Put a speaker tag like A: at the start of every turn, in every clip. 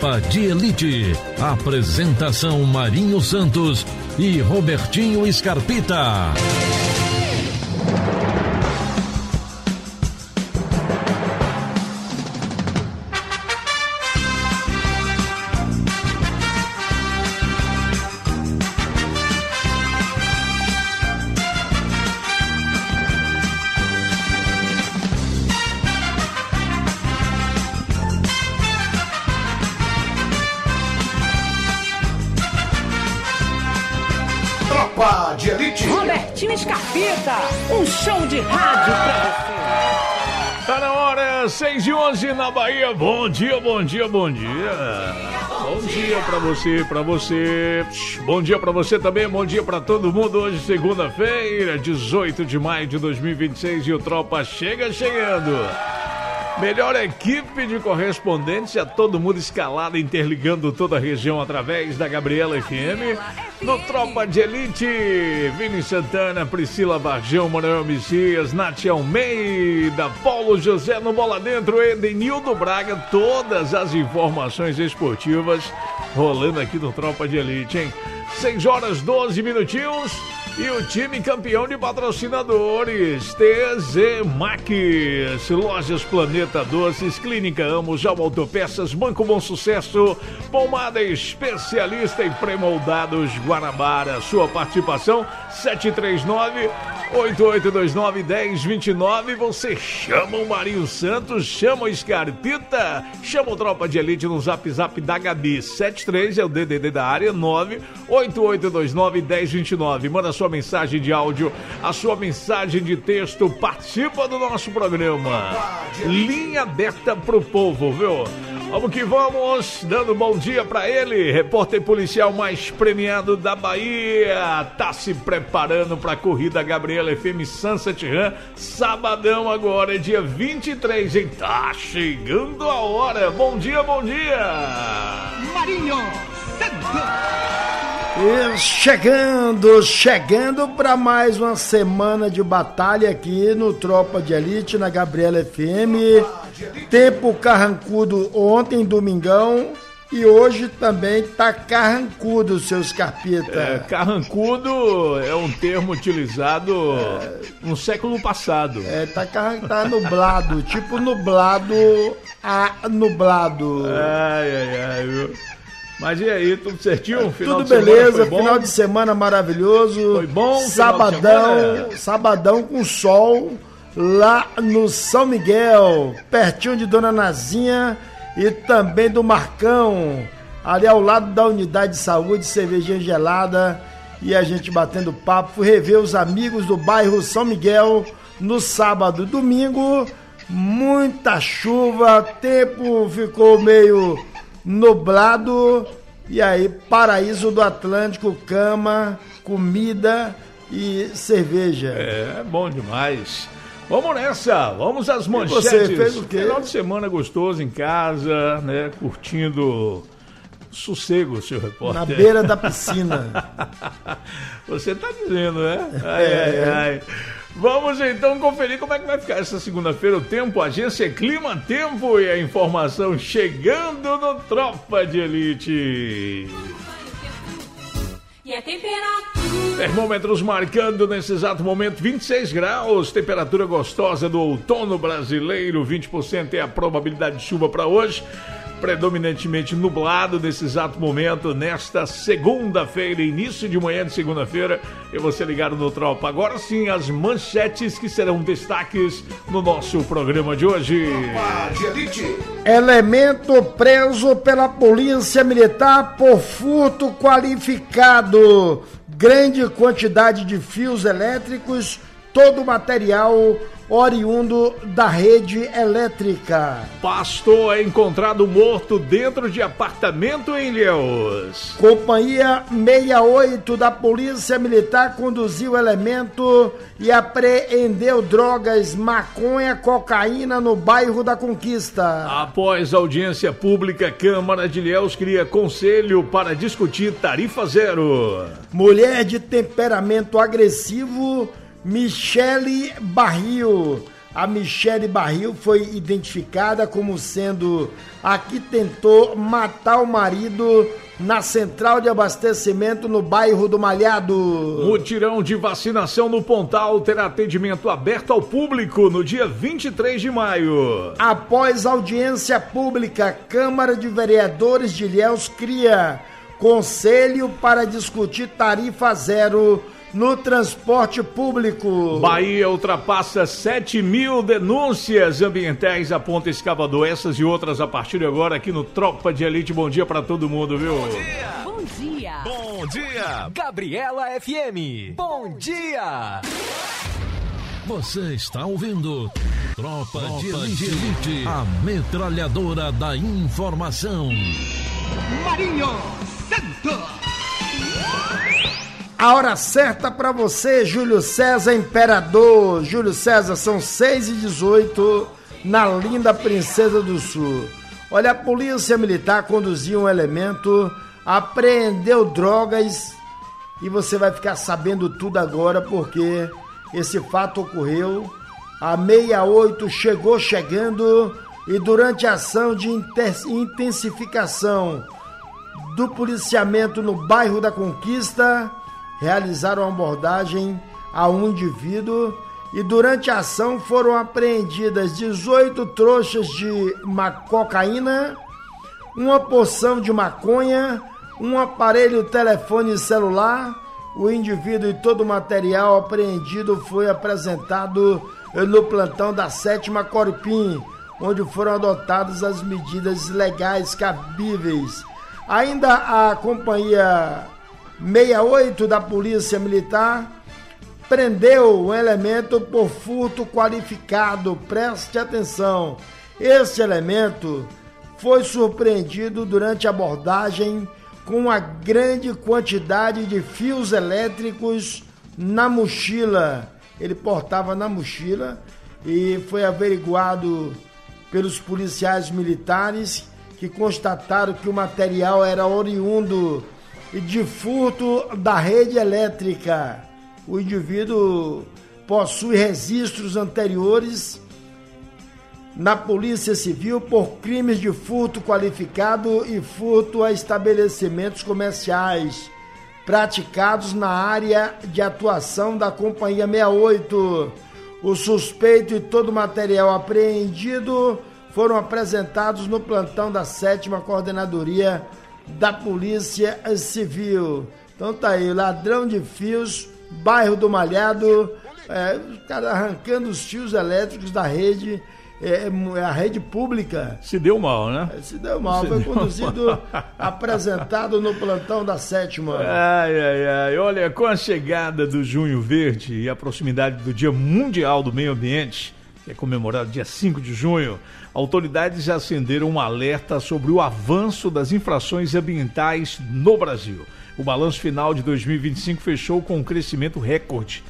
A: Tropa de Elite. Apresentação Marinho Santos e Robertinho Scarpita.
B: De Elite.
C: Robertinho Scarpita, um show de rádio pra você.
D: Tá na hora, 6:11 na Bahia. Bom dia, bom dia, bom dia. Bom dia pra você, pra você. Bom dia pra você também, bom dia pra todo mundo. Hoje, segunda-feira, 18 de maio de 2026 e o Tropa chega chegando. Melhor equipe de correspondência, todo mundo escalado, interligando toda a região através da Gabriela FM. No Tropa de Elite, Vini Santana, Priscila Varjão, Manuel Messias, Nath Almeida, Paulo José no Bola Dentro, Edenildo Braga, todas as informações esportivas rolando aqui no Tropa de Elite, hein? 6:12. E o time campeão de patrocinadores, TZ Max, Lojas Planeta Doces, Clínica Amo, Jal Autopeças, Banco Bom Sucesso, Pomada Especialista em Premoldados Guanabara. Sua participação, 739-8829-1029. Você chama o Marinho Santos, chama o Scarpita, chama o Tropa de Elite no Zap da Gabi. 73 é o DDD da área, 98829-1029. Manda sua mensagem de áudio, a sua mensagem de texto, participa do nosso programa. Linha aberta pro povo, viu? Vamos que vamos, dando bom dia pra ele, repórter policial mais premiado da Bahia, tá se preparando pra corrida Gabriela FM Sunset Run, sabadão agora, é dia 23, hein? Tá chegando a hora, bom dia, bom dia!
C: Marinho
E: E chegando para mais uma semana de batalha aqui no Tropa de Elite, na Gabriela FM. Tempo carrancudo ontem, domingão, e hoje também tá carrancudo, seu Scarpita.
D: Carrancudo é um termo utilizado no século passado.
E: Tá nublado, tipo nublado, nublado.
D: Ai, viu? Mas e aí, tudo certinho?
E: Tudo beleza, final de semana maravilhoso.
D: Foi bom?
E: Sabadão com sol lá no São Miguel, pertinho de Dona Nazinha e também do Marcão, ali ao lado da unidade de saúde, cervejinha gelada e a gente batendo papo. Fui rever os amigos do bairro São Miguel no sábado. Domingo, muita chuva, tempo ficou meio nublado, e aí Paraíso do Atlântico, cama, comida e cerveja.
D: É bom demais. Vamos nessa, vamos às manchetes.
E: Você fez o quê?
D: Final de semana gostoso em casa, né, curtindo sossego, seu repórter.
E: Na beira da piscina.
D: Você tá dizendo, né? Ai. Vamos então conferir como é que vai ficar essa segunda-feira o tempo. Agência Clima Tempo e a informação chegando no Tropa de Elite.
F: E a temperatura?
D: Termômetros marcando nesse exato momento 26 graus, temperatura gostosa do outono brasileiro, 20% é a probabilidade de chuva para hoje. Predominantemente nublado nesse exato momento, nesta segunda-feira, início de manhã de segunda-feira, e você ligado no Tropa. Agora sim, as manchetes que serão destaques no nosso programa de hoje.
E: Elemento preso pela Polícia Militar por furto qualificado. Grande quantidade de fios elétricos, todo o material oriundo da rede elétrica.
D: Pastor é encontrado morto dentro de apartamento em Ilhéus.
E: Companhia 68 da Polícia Militar conduziu elemento e apreendeu drogas, maconha, cocaína no bairro da Conquista.
D: Após audiência pública, Câmara de Ilhéus cria conselho para discutir tarifa zero.
E: Mulher de temperamento agressivo, Michele Barril, A Michele Barril foi identificada como sendo a que tentou matar o marido na central de abastecimento no bairro do Malhado.
D: Mutirão de vacinação no Pontal terá atendimento aberto ao público no dia 23 de maio.
E: Após audiência pública, Câmara de Vereadores de Ilhéus cria conselho para discutir tarifa zero no transporte público.
D: Bahia ultrapassa 7.000 denúncias ambientais, aponta escavador. Essas e outras a partir de agora aqui no Tropa de Elite. Bom dia pra todo mundo, viu?
F: Bom dia!
C: Bom dia!
F: Bom dia! Gabriela FM. Bom dia!
A: Você está ouvindo Tropa de Elite, a metralhadora da informação.
B: Marinho Santos.
E: A hora certa para você, Júlio César Imperador. Júlio César, são 6h18 na linda Princesa do Sul. Olha, a polícia militar conduziu um elemento, apreendeu drogas e você vai ficar sabendo tudo agora porque esse fato ocorreu. A 68 chegou chegando e durante a ação de intensificação do policiamento no bairro da Conquista, realizaram abordagem a um indivíduo e durante a ação foram apreendidas 18 trouxas de cocaína, uma porção de maconha, um aparelho telefone celular. O indivíduo e todo o material apreendido foi apresentado no plantão da 7ª Corpim, onde foram adotadas as medidas legais cabíveis. Ainda a companhia 68 da Polícia Militar prendeu um elemento por furto qualificado. Preste atenção, este elemento foi surpreendido durante a abordagem com uma grande quantidade de fios elétricos na mochila. Ele portava na mochila e foi averiguado pelos policiais militares que constataram que o material era oriundo de furto da rede elétrica. O indivíduo possui registros anteriores na Polícia Civil por crimes de furto qualificado e furto a estabelecimentos comerciais praticados na área de atuação da Companhia 68. O suspeito e todo o material apreendido foram apresentados no plantão da 7ª Coordenadoria da Polícia Civil. Então tá aí, ladrão de fios, bairro do Malhado, os caras arrancando os fios elétricos da rede, a rede pública.
D: Se deu mal, né?
E: Se deu mal, foi conduzido, apresentado no plantão da 7ª.
D: Ai, olha, com a chegada do Junho Verde e a proximidade do Dia Mundial do Meio Ambiente, que é comemorado dia 5 de junho, autoridades já acenderam um alerta sobre o avanço das infrações ambientais no Brasil. O balanço final de 2025 fechou com um crescimento recorde,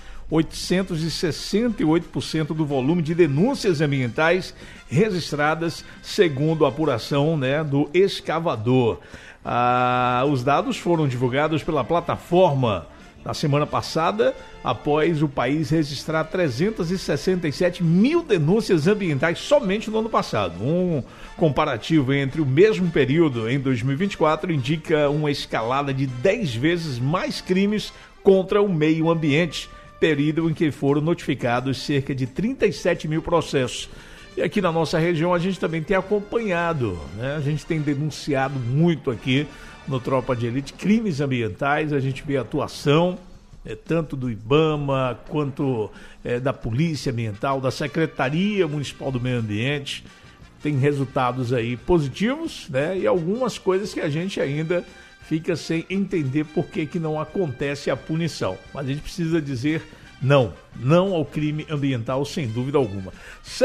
D: 868% do volume de denúncias ambientais registradas, segundo a apuração, do escavador. Os dados foram divulgados pela plataforma na semana passada, após o país registrar 367 mil denúncias ambientais somente no ano passado. Um comparativo entre o mesmo período em 2024 indica uma escalada de 10 vezes mais crimes contra o meio ambiente, período em que foram notificados cerca de 37 mil processos. E aqui na nossa região a gente também tem acompanhado, a gente tem denunciado muito aqui no Tropa de Elite crimes ambientais. A gente vê a atuação tanto do IBAMA quanto da Polícia Ambiental, da Secretaria Municipal do Meio Ambiente. Tem resultados aí positivos, e algumas coisas que a gente ainda fica sem entender por que não acontece a punição. Mas a gente precisa dizer não ao crime ambiental, sem dúvida alguma.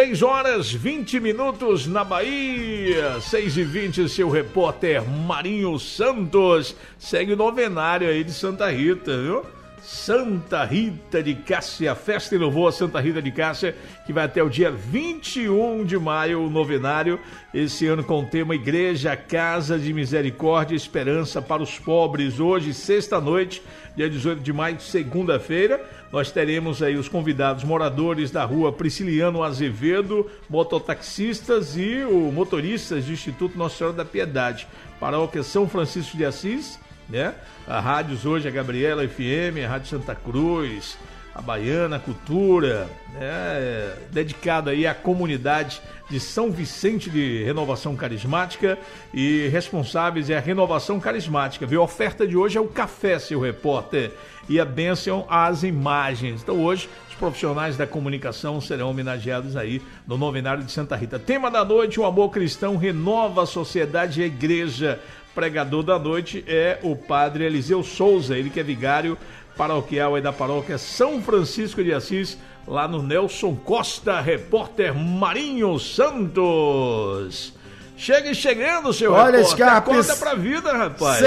D: 6h20 na Bahia, 6h20, seu repórter Marinho Santos segue o novenário aí de Santa Rita, viu? Santa Rita de Cássia, festa e louvor a Santa Rita de Cássia, que vai até o dia 21 de maio, o novenário, esse ano com o tema Igreja, Casa de Misericórdia e Esperança para os Pobres. Hoje, sexta-noite, dia 18 de maio, segunda-feira, nós teremos aí os convidados moradores da rua Prisciliano Azevedo, mototaxistas e o motoristas do Instituto Nossa Senhora da Piedade, paróquia São Francisco de Assis, né? A rádios hoje, a Gabriela FM, a Rádio Santa Cruz, a Baiana Cultura, né? Dedicado aí à comunidade de São Vicente de Renovação Carismática, e responsáveis é a Renovação Carismática, viu? A oferta de hoje é o café, seu repórter, e a bênção às imagens. Então hoje os profissionais da comunicação serão homenageados aí no novenário de Santa Rita. Tema da noite: o amor cristão renova a sociedade e a igreja. Pregador da noite é o padre Eliseu Souza, ele que é vigário paroquial aí da paróquia São Francisco de Assis, lá no Nelson Costa. Repórter Marinho Santos. Chega chegando, seu
E: Olha,
D: repórter.
E: Scarpa,
D: acorda pra vida, rapaz.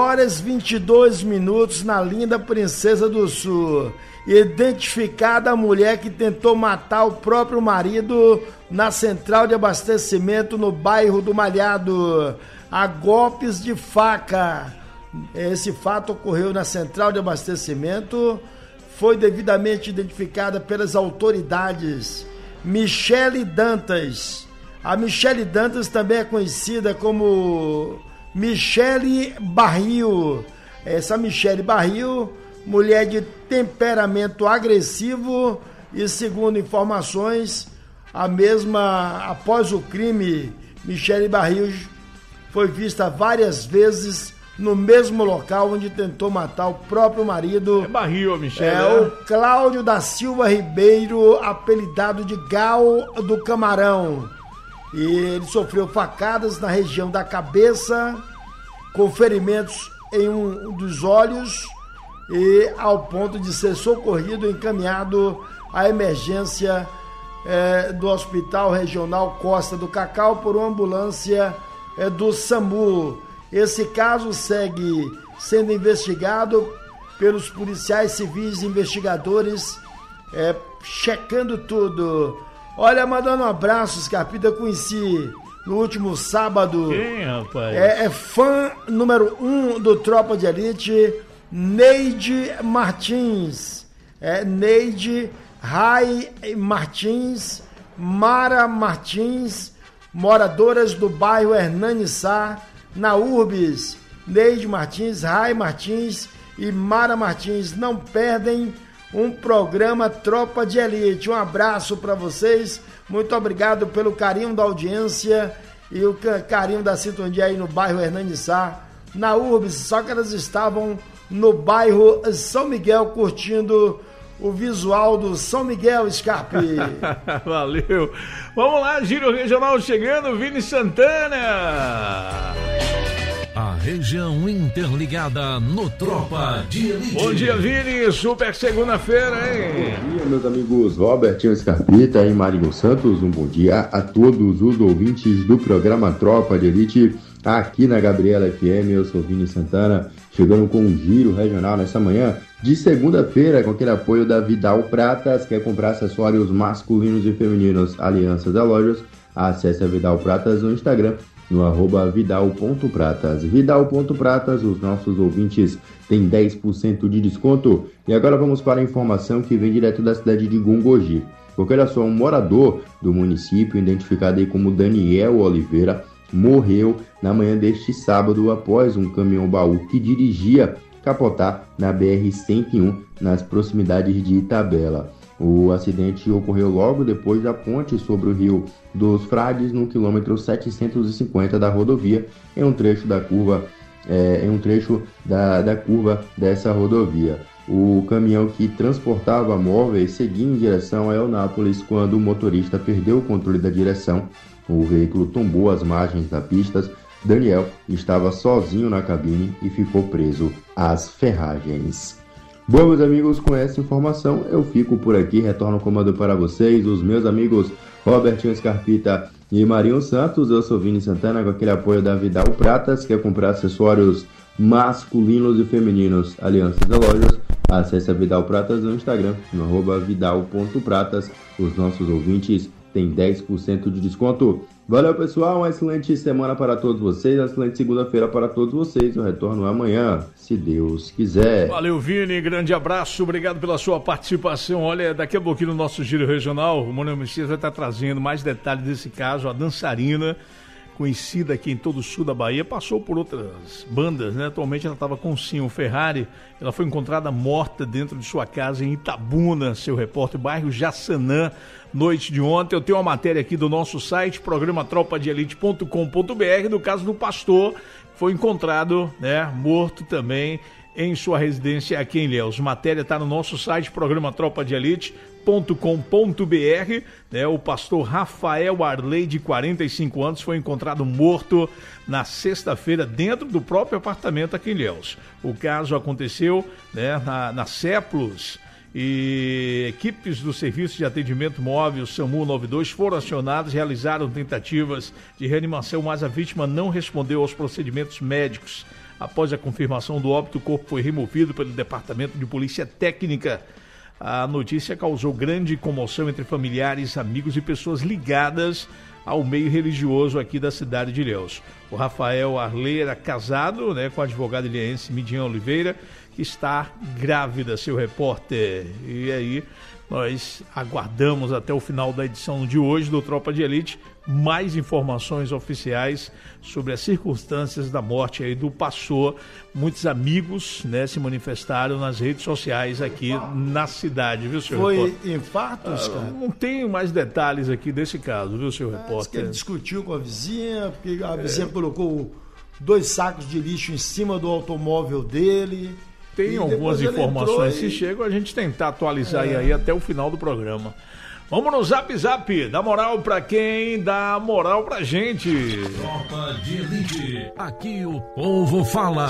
E: 6h22, na linda Princesa do Sul. Identificada a mulher que tentou matar o próprio marido na central de abastecimento no bairro do Malhado, a golpes de faca. Esse fato ocorreu na central de abastecimento, foi devidamente identificada pelas autoridades. Michele Dantas. A Michele Dantas também é conhecida como Michele Barril. Essa Michele Barril, mulher de temperamento agressivo, e segundo informações, a mesma, após o crime, Michele Barril foi vista várias vezes no mesmo local onde tentou matar o próprio marido.
D: É Barril, Michele.
E: O Cláudio da Silva Ribeiro, apelidado de Gal do Camarão. E ele sofreu facadas na região da cabeça, com ferimentos em um dos olhos, e ao ponto de ser socorrido e encaminhado à emergência do Hospital Regional Costa do Cacau por uma ambulância do SAMU. Esse caso segue sendo investigado pelos policiais civis e investigadores, checando tudo. Olha, mandando um abraço, Scarpita, conheci no último sábado.
D: Quem, rapaz?
E: É fã número 1 do Tropa de Elite, Neide Martins. Neide, Rai Martins, Mara Martins, moradoras do bairro Hernani Sá, na Urbis. Neide Martins, Rai Martins e Mara Martins não perdem um programa Tropa de Elite. Um abraço para vocês, muito obrigado pelo carinho da audiência e o carinho da sintonia aí no bairro Hernani Sá, na Urbis. Só que elas estavam no bairro São Miguel curtindo o visual do São Miguel, Scarpe.
D: Valeu. Vamos lá, Giro Regional chegando, Vini Santana.
A: A região interligada no Tropa de Elite.
D: Bom dia, Vini. Super segunda-feira, hein?
G: Bom dia, meus amigos Robertinho Scarpita e Marinho Santos. Um bom dia a todos os ouvintes do programa Tropa de Elite, aqui na Gabriela FM. Eu sou Vini Santana, chegando com um giro regional nessa manhã de segunda-feira, com aquele apoio da Vidal Pratas. Quer comprar acessórios masculinos e femininos, alianças da lojas? Acesse a Vidal Pratas no Instagram, no @vidal.pratas. Vidal.pratas, os nossos ouvintes têm 10% de desconto. E agora vamos para a informação que vem direto da cidade de Gongogi. Porque olha só, um morador do município, identificado aí como Daniel Oliveira, morreu na manhã deste sábado após um caminhão-baú que dirigia capotar na BR-101, nas proximidades de Itabela. O acidente ocorreu logo depois da ponte sobre o Rio dos Frades, no quilômetro 750 da rodovia, em um trecho da curva, da curva dessa rodovia. O caminhão que transportava móveis seguia em direção a Eunápolis quando o motorista perdeu o controle da direção. O veículo tombou às margens da pista. Daniel estava sozinho na cabine e ficou preso às ferragens. Bom, meus amigos, com essa informação eu fico por aqui, retorno o comando para vocês, os meus amigos Robertinho Scarpita e Marinho Santos. Eu sou Vini Santana, com aquele apoio da Vidal Pratas. Quer comprar acessórios masculinos e femininos, alianças da lojas? Acesse a Vidal Pratas no Instagram, no @vidal.pratas. Os nossos ouvintes têm 10% de desconto. Valeu, pessoal, uma excelente semana para todos vocês, uma excelente segunda-feira para todos vocês. Eu retorno amanhã, se Deus quiser.
D: Valeu, Vini, grande abraço, obrigado pela sua participação. Olha, daqui a pouquinho no nosso Giro Regional, o Manuel Messias vai estar trazendo mais detalhes desse caso. A dançarina, conhecida aqui em todo o sul da Bahia, passou por outras bandas, né? Atualmente ela estava com o Ferrari. Ela foi encontrada morta dentro de sua casa em Itabuna, seu repórter, bairro Jaçanã, noite de ontem. Eu tenho uma matéria aqui do nosso site, programa tropadeelite.com.br, do caso do pastor, que foi encontrado, né, morto também em sua residência aqui em Ilhéus. Matéria está no nosso site, programa tropadeelite.com.br, né? O pastor Rafael Arley, de 45 anos, foi encontrado morto na sexta-feira dentro do próprio apartamento aqui em Ilhéus. O caso aconteceu, né, na Ceplos, e equipes do Serviço de Atendimento Móvel SAMU 92 foram acionadas, realizaram tentativas de reanimação, mas a vítima não respondeu aos procedimentos médicos. Após a confirmação do óbito, o corpo foi removido pelo Departamento de Polícia Técnica. A notícia causou grande comoção entre familiares, amigos e pessoas ligadas ao meio religioso aqui da cidade de Ilhéus. O Rafael Arley era casado, né, com a advogada ilhéense Midian Oliveira, que está grávida, seu repórter. E aí nós aguardamos até o final da edição de hoje do Tropa de Elite mais informações oficiais sobre as circunstâncias da morte aí do pastor. Muitos amigos, né, se manifestaram nas redes sociais aqui na cidade, viu, senhor repórter?
E: Foi infartos, cara?
D: Não tenho mais detalhes aqui desse caso, viu, senhor repórter?
E: Ele discutiu com a vizinha, porque a vizinha colocou 2 sacos de lixo em cima do automóvel dele.
D: Tem algumas informações, se chegam, a gente tentar atualizar aí até o final do programa. Vamos no Zap Zap, dá moral pra quem dá moral pra gente.
A: Tropa de Elite, aqui o povo fala.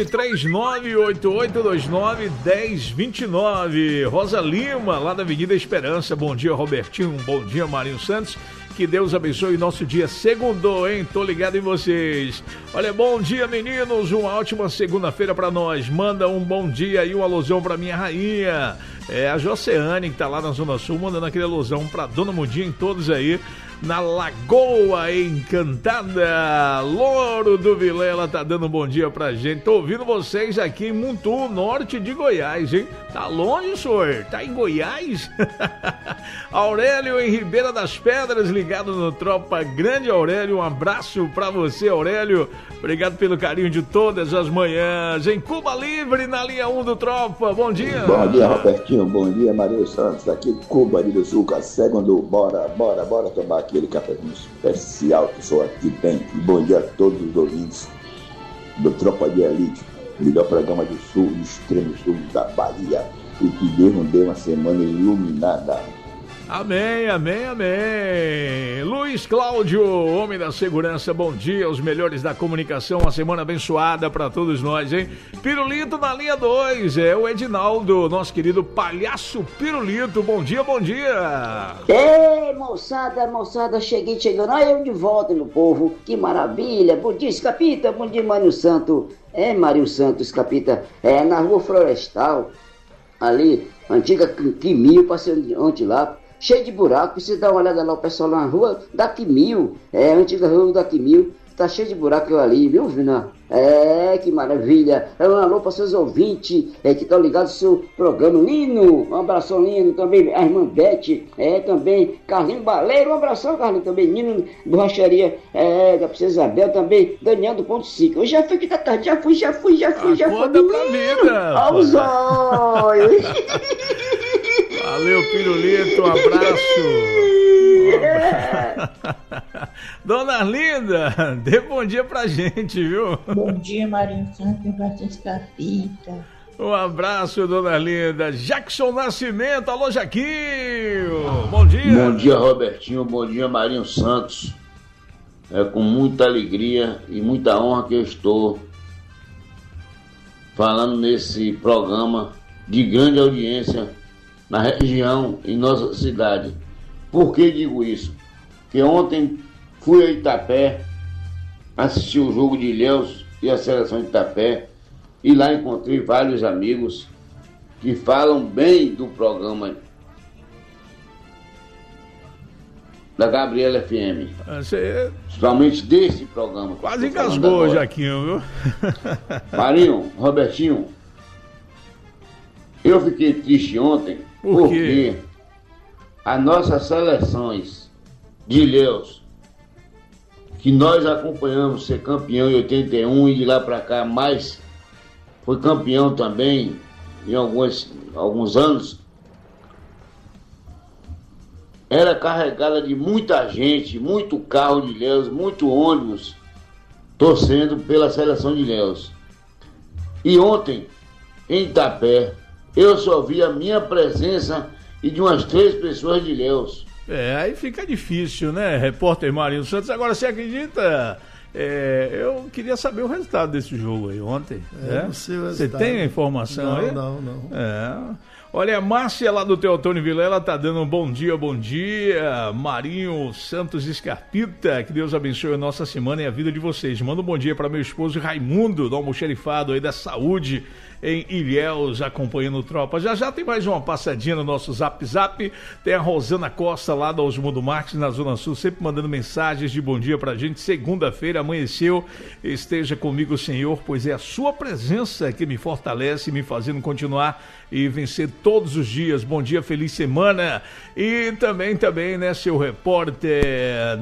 D: 739-8829-1029. Rosa Lima, lá da Avenida Esperança. Bom dia, Robertinho. Bom dia, Marinho Santos. Que Deus abençoe nosso dia. Segundou, hein? Tô ligado em vocês. Olha, bom dia, meninos. Uma ótima segunda-feira pra nós. Manda um bom dia e um alusão pra minha rainha. É a Joceane, que tá lá na Zona Sul, mandando aquele alusão pra Dona Mudinha em todos aí. Na Lagoa Encantada, Louro do Vilela tá dando um bom dia pra gente. Tô ouvindo vocês aqui em Muntu, norte de Goiás, hein? Tá longe, senhor? Tá em Goiás? Aurélio em Ribeira das Pedras, ligado no Tropa. Grande Aurélio, um abraço pra você, Aurélio. Obrigado pelo carinho de todas as manhãs. Em Cuba Livre, na linha 1 do Tropa. Bom dia.
H: Bom dia, Robertinho. Bom dia, Maria Santos. Aqui Cuba ali do Sul, segundo. Bora tomar aquele cafezinho especial que só aqui tem. E bom dia a todos os ouvintes do Tropa de Elite, melhor programa do Sul, do extremo sul da Bahia. E que Deus nos dê uma semana iluminada.
D: Amém, amém, amém. Luiz Cláudio, homem da segurança, bom dia, os melhores da comunicação, uma semana abençoada para todos nós, hein? Pirulito na linha 2, é o Edinaldo, nosso querido palhaço Pirulito, bom dia, bom dia.
I: Ei, moçada, chegando, olha eu de volta, meu povo, que maravilha, bom dia, Escapita, bom dia, Mário Santo, Mário Santos, Escapita, na Rua Florestal, ali, antiga Quimil, passei ontem lá, cheio de buraco, você dá uma olhada lá, o pessoal lá na rua da Quimil, antiga rua da Quimil, tá cheio de buraco ali, viu, Vina? Que maravilha. Um alô para seus ouvintes que estão ligados no seu programa. Lino, um abração, Lino, também a irmã Beth, também Carlinho Baleiro, um abração, Carlinho, também Nino Borracharia, da Princesa Isabel, também Daniel do Ponto 5. Eu já fui que tá tarde, já fui.
D: Acorda pra vida.
I: Aos olhos.
D: Valeu, Pirulito, um abraço. Dona Arlinda, dê bom dia pra gente, viu?
J: Bom dia, Marinho Santos e Francisco Capita.
D: Um abraço, Dona Arlinda. Jackson Nascimento, alô, Jaquinho. Bom dia.
H: Bom dia, Robertinho. Bom dia, Marinho Santos. É com muita alegria e muita honra que eu estou falando nesse programa de grande audiência na região, em nossa cidade. Por que digo isso? Porque ontem fui a Itapé, assisti o jogo de Ilhéus e a seleção de Itapé, e lá encontrei vários amigos
K: que falam bem do programa da Gabriela FM. Principalmente desse programa.
D: Quase engasgou, Jaquinho, viu?
K: Marinho, Robertinho, eu fiquei triste ontem porque as nossas seleções de Ilhéus, que nós acompanhamos ser campeão em 81 e de lá pra cá mais foi campeão também em alguns anos, era carregada de muita gente, muito carro de Ilhéus, muito ônibus torcendo pela seleção de Ilhéus. E ontem, em Itapé, eu só vi a minha presença e de umas 3 pessoas de Ilhéus.
D: Aí fica difícil, né, repórter Marinho Santos? Agora, você acredita? Eu queria saber o resultado desse jogo aí ontem. Você tem a informação aí?
E: Não.
D: Olha, a Márcia lá do Teotônio Vilela tá dando um bom dia. Marinho Santos Escarpita, que Deus abençoe a nossa semana e a vida de vocês. Manda um bom dia para meu esposo Raimundo, do almoxerifado aí da saúde em Ilhéus, acompanhando o Tropa. Já tem mais uma passadinha no nosso Zap. Tem a Rosana Costa lá da Osmundo Marques, na Zona Sul, sempre mandando mensagens de bom dia pra gente. Segunda-feira amanheceu, esteja comigo, Senhor, pois é a sua presença que me fortalece, me fazendo continuar e vencer todos os dias. Bom dia, feliz semana. E também, né, seu repórter,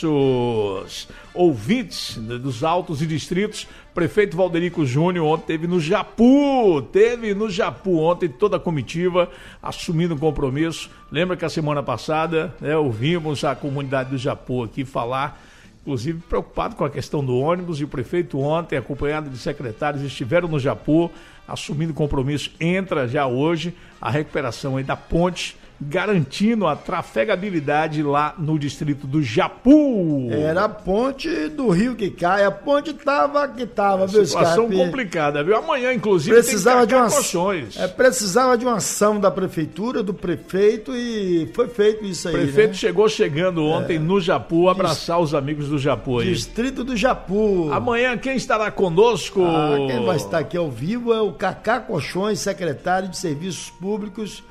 D: nossos ouvintes dos Altos e Distritos, prefeito Valderico Júnior ontem teve no Japu ontem, toda a comitiva assumindo um compromisso. Lembra que a semana passada, né, ouvimos a comunidade do Japu aqui falar, inclusive preocupado com a questão do ônibus, e o prefeito ontem, acompanhado de secretários, estiveram no Japu assumindo compromisso. Entra já hoje a recuperação aí da ponte, garantindo a trafegabilidade lá no distrito do Japu.
E: Era a ponte do rio que cai, a ponte que tava, viu,
D: situação complicada, viu? Amanhã, inclusive,
E: precisava
D: tem colchões.
E: Precisava de uma ação da prefeitura, do prefeito, e foi feito isso aí,
D: O prefeito
E: né?
D: chegando ontem no Japu, abraçar os amigos do Japu aí.
E: Distrito do Japu.
D: Amanhã, quem estará conosco?
E: Quem vai estar aqui ao vivo é o Cacá Colchões, secretário de Serviços Públicos.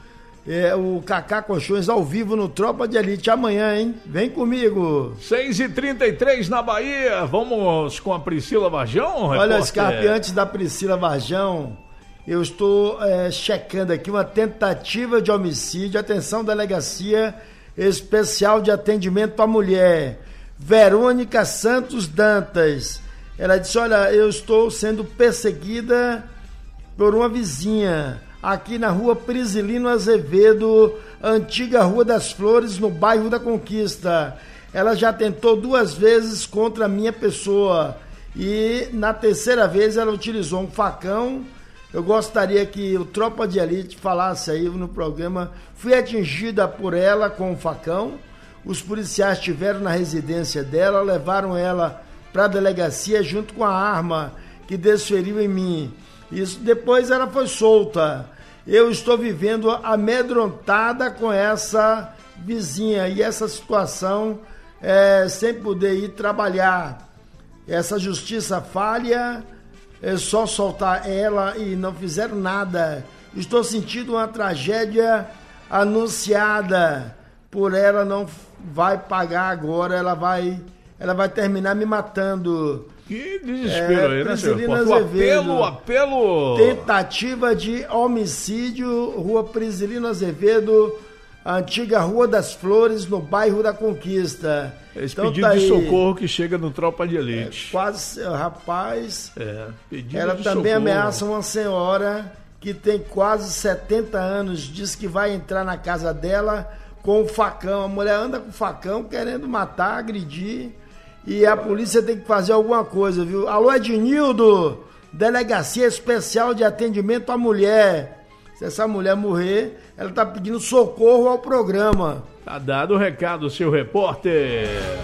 E: O Cacá Colchões ao vivo no Tropa de Elite amanhã, hein? Vem comigo.
D: 6h33 na Bahia. Vamos com a Priscila Varjão, repórter?
E: Olha, Scarpe, antes da Priscila Varjão, eu estou checando aqui uma tentativa de homicídio. Atenção, Delegacia Especial de Atendimento à Mulher, Verônica Santos Dantas. Ela disse: olha, eu estou sendo perseguida por uma vizinha aqui na rua Prisilino Azevedo, antiga Rua das Flores, no bairro da Conquista. Ela já tentou 2 vezes contra a minha pessoa e na 3ª vez ela utilizou um facão. Eu gostaria que o Tropa de Elite falasse aí no programa. Fui atingida por ela com um facão. Os policiais estiveram na residência dela, levaram ela para a delegacia junto com a arma que desferiu em mim. Isso, depois ela foi solta. Eu estou vivendo amedrontada com essa vizinha e essa situação, sem poder ir trabalhar. Essa justiça falha, é só soltar ela e não fizeram nada. Estou sentindo uma tragédia anunciada. Por ela não vai pagar agora, ela vai terminar me matando.
D: Que desespero aí, né, senhor? Apelo.
E: Tentativa de homicídio, Rua Prisilino Azevedo, antiga Rua das Flores, no bairro da Conquista.
D: Esse então, pedido de socorro que chega no Tropa de Elite.
E: Quase, rapaz.
D: Pedido
E: ela
D: de
E: também
D: socorro.
E: Ameaça uma senhora que tem quase 70 anos, diz que vai entrar na casa dela com um facão. A mulher anda com facão querendo matar, agredir. E a polícia tem que fazer alguma coisa, viu? Alô, Ednildo, Delegacia Especial de Atendimento à Mulher. Se essa mulher morrer, ela tá pedindo socorro ao programa.
D: Tá dado o recado, seu repórter.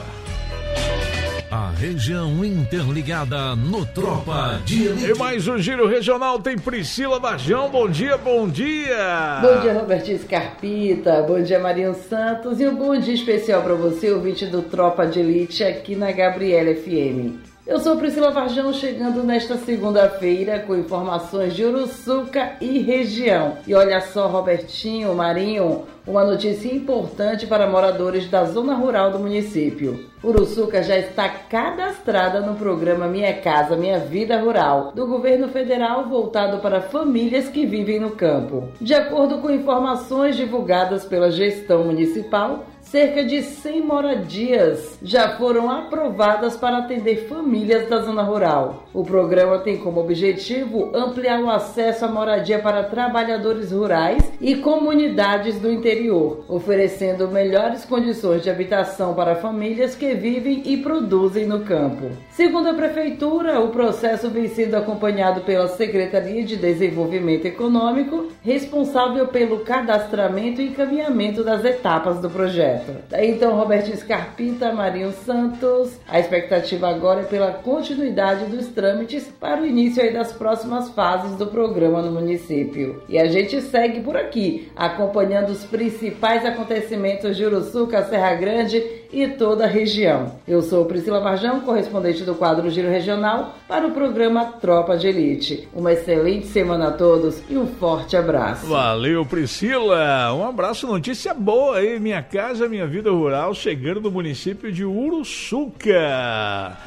A: A região interligada no Tropa de Elite.
D: E mais um giro regional, tem Priscila Varjão. Bom dia.
L: Bom dia, Robertinho Scarpita. Bom dia, Marinho Santos. E um bom dia especial para você, ouvinte do Tropa de Elite, aqui na Gabriela FM. Eu sou Priscila Varjão, chegando nesta segunda-feira com informações de Uruçuca e região. E olha só, Robertinho, Marinho, uma notícia importante para moradores da zona rural do município. Uruçuca já está cadastrada no programa Minha Casa, Minha Vida Rural, do governo federal voltado para famílias que vivem no campo. De acordo com informações divulgadas pela gestão municipal, cerca de 100 moradias já foram aprovadas para atender famílias da zona rural. O programa tem como objetivo ampliar o acesso à moradia para trabalhadores rurais e comunidades do interior, oferecendo melhores condições de habitação para famílias que vivem e produzem no campo. Segundo a Prefeitura, o processo vem sendo acompanhado pela Secretaria de Desenvolvimento Econômico, responsável pelo cadastramento e encaminhamento das etapas do projeto. Então, Roberto Scarpita, Marinho Santos, a expectativa agora é pela continuidade dos trâmites para o início aí das próximas fases do programa no município. E a gente segue por aqui, acompanhando os principais acontecimentos de Uruçuca, Serra Grande e toda a região. Eu sou Priscila Varjão, correspondente do quadro Giro Regional para o programa Tropa de Elite. Uma excelente semana a todos e um forte abraço.
D: Valeu, Priscila. Um abraço, notícia boa aí. Minha Casa, Minha Vida Rural, chegando no município de Uruçuca.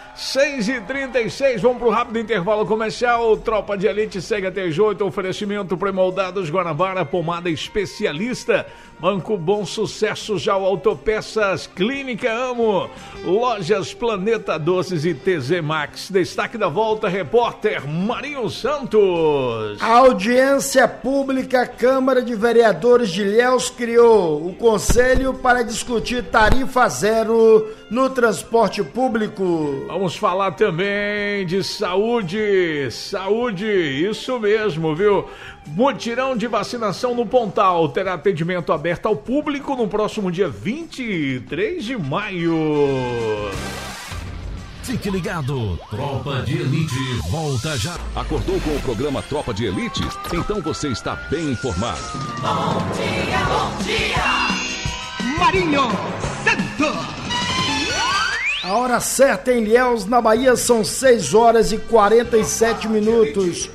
D: 6h36, vamos pro rápido intervalo comercial. Tropa de Elite segue até às 8. Oferecimento pré-moldados Guanabara, pomada especialista. Banco Bom Sucesso, já o Autopeças, Clínica Amo, Lojas Planeta Doces e TZ Max. Destaque da volta, repórter Marinho Santos.
E: A audiência pública, Câmara de Vereadores de Ilhéus criou o Conselho para discutir tarifa zero no transporte público.
D: Vamos falar também de saúde, isso mesmo, viu? Mutirão de vacinação no Pontal terá atendimento aberto ao público no próximo dia 23 de maio.
A: Fique ligado, Tropa de Elite volta já.
M: Acordou com o programa Tropa de Elite? Então você está bem informado.
B: Bom dia, Marinho Santos.
E: A hora certa em Ilhéus, na Bahia, são 6 horas e 47 minutos.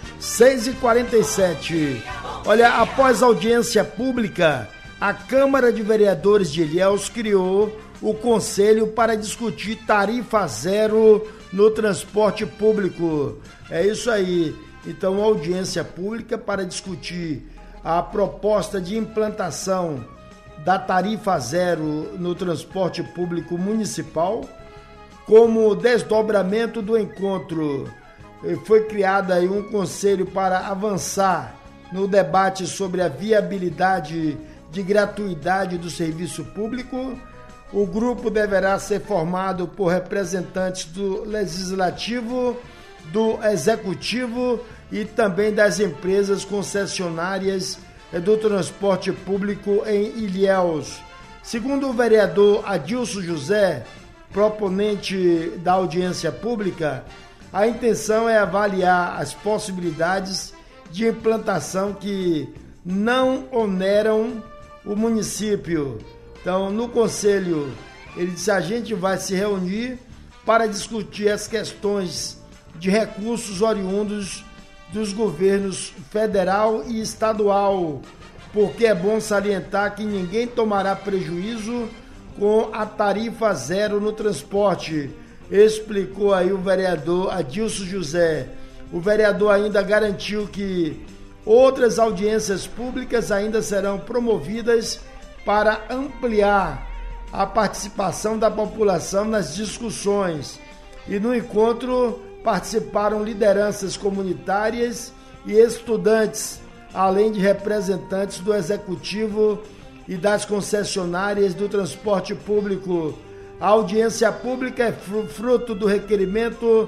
E: 6h47. Olha, após audiência pública, a Câmara de Vereadores de Ilhéus criou o Conselho para discutir tarifa zero no transporte público. É isso aí. Então, audiência pública para discutir a proposta de implantação da tarifa zero no transporte público municipal, como desdobramento do encontro. Foi criado aí um conselho para avançar no debate sobre a viabilidade de gratuidade do serviço público. O grupo deverá ser formado por representantes do Legislativo, do Executivo e também das empresas concessionárias do transporte público em Ilhéus. Segundo o vereador Adilson José, proponente da audiência pública, a intenção é avaliar as possibilidades de implantação que não oneram o município. Então, no conselho, ele disse: a gente vai se reunir para discutir as questões de recursos oriundos dos governos federal e estadual, porque é bom salientar que ninguém tomará prejuízo com a tarifa zero no transporte, explicou aí o vereador Adilson José. O vereador ainda garantiu que outras audiências públicas ainda serão promovidas para ampliar a participação da população nas discussões. E no encontro participaram lideranças comunitárias e estudantes, além de representantes do Executivo e das concessionárias do transporte público. A audiência pública é fruto do requerimento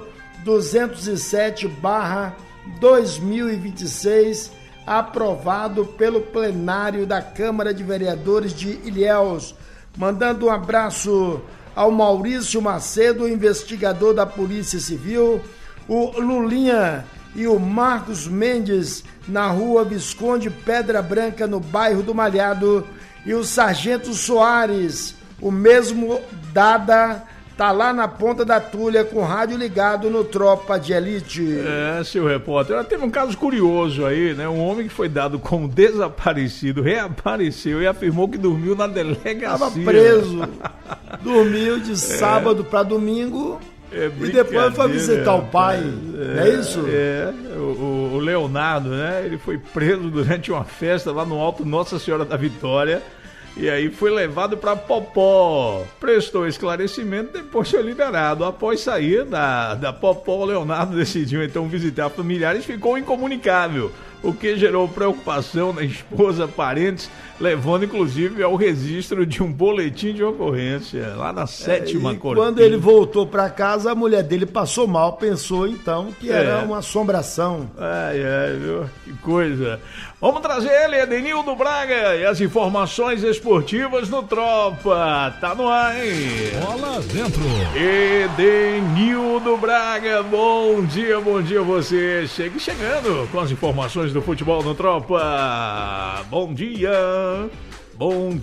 E: 207/2026, aprovado pelo plenário da Câmara de Vereadores de Ilhéus. Mandando um abraço ao Maurício Macedo, investigador da Polícia Civil, o Lulinha e o Marcos Mendes, na rua Visconde Pedra Branca, no bairro do Malhado, e o Sargento Soares, o mesmo Dada, tá lá na ponta da tulha com o rádio ligado no Tropa de Elite.
D: Seu repórter, teve um caso curioso aí, né? Um homem que foi dado como desaparecido, reapareceu e afirmou que dormiu na delegacia.
E: Tava preso, dormiu de sábado para domingo e depois foi visitar o pai, não é isso?
D: O Leonardo, né? Ele foi preso durante uma festa lá no Alto Nossa Senhora da Vitória. E aí foi levado para Popó, prestou esclarecimento, depois foi liberado. Após sair da Popó, o Leonardo decidiu então visitar familiares e ficou incomunicável, o que gerou preocupação na esposa, parentes, levando inclusive ao registro de um boletim de ocorrência lá na 7ª Corte.
E: Quando ele voltou para casa, a mulher dele passou mal, pensou então que era uma assombração.
D: Viu? Que coisa. Vamos trazer ele, Edenildo Braga, e as informações esportivas no Tropa. Tá no ar, hein?
A: Bola dentro.
D: Edenildo Braga, bom dia você. Chegando com as informações do futebol no Tropa. Bom dia. Bom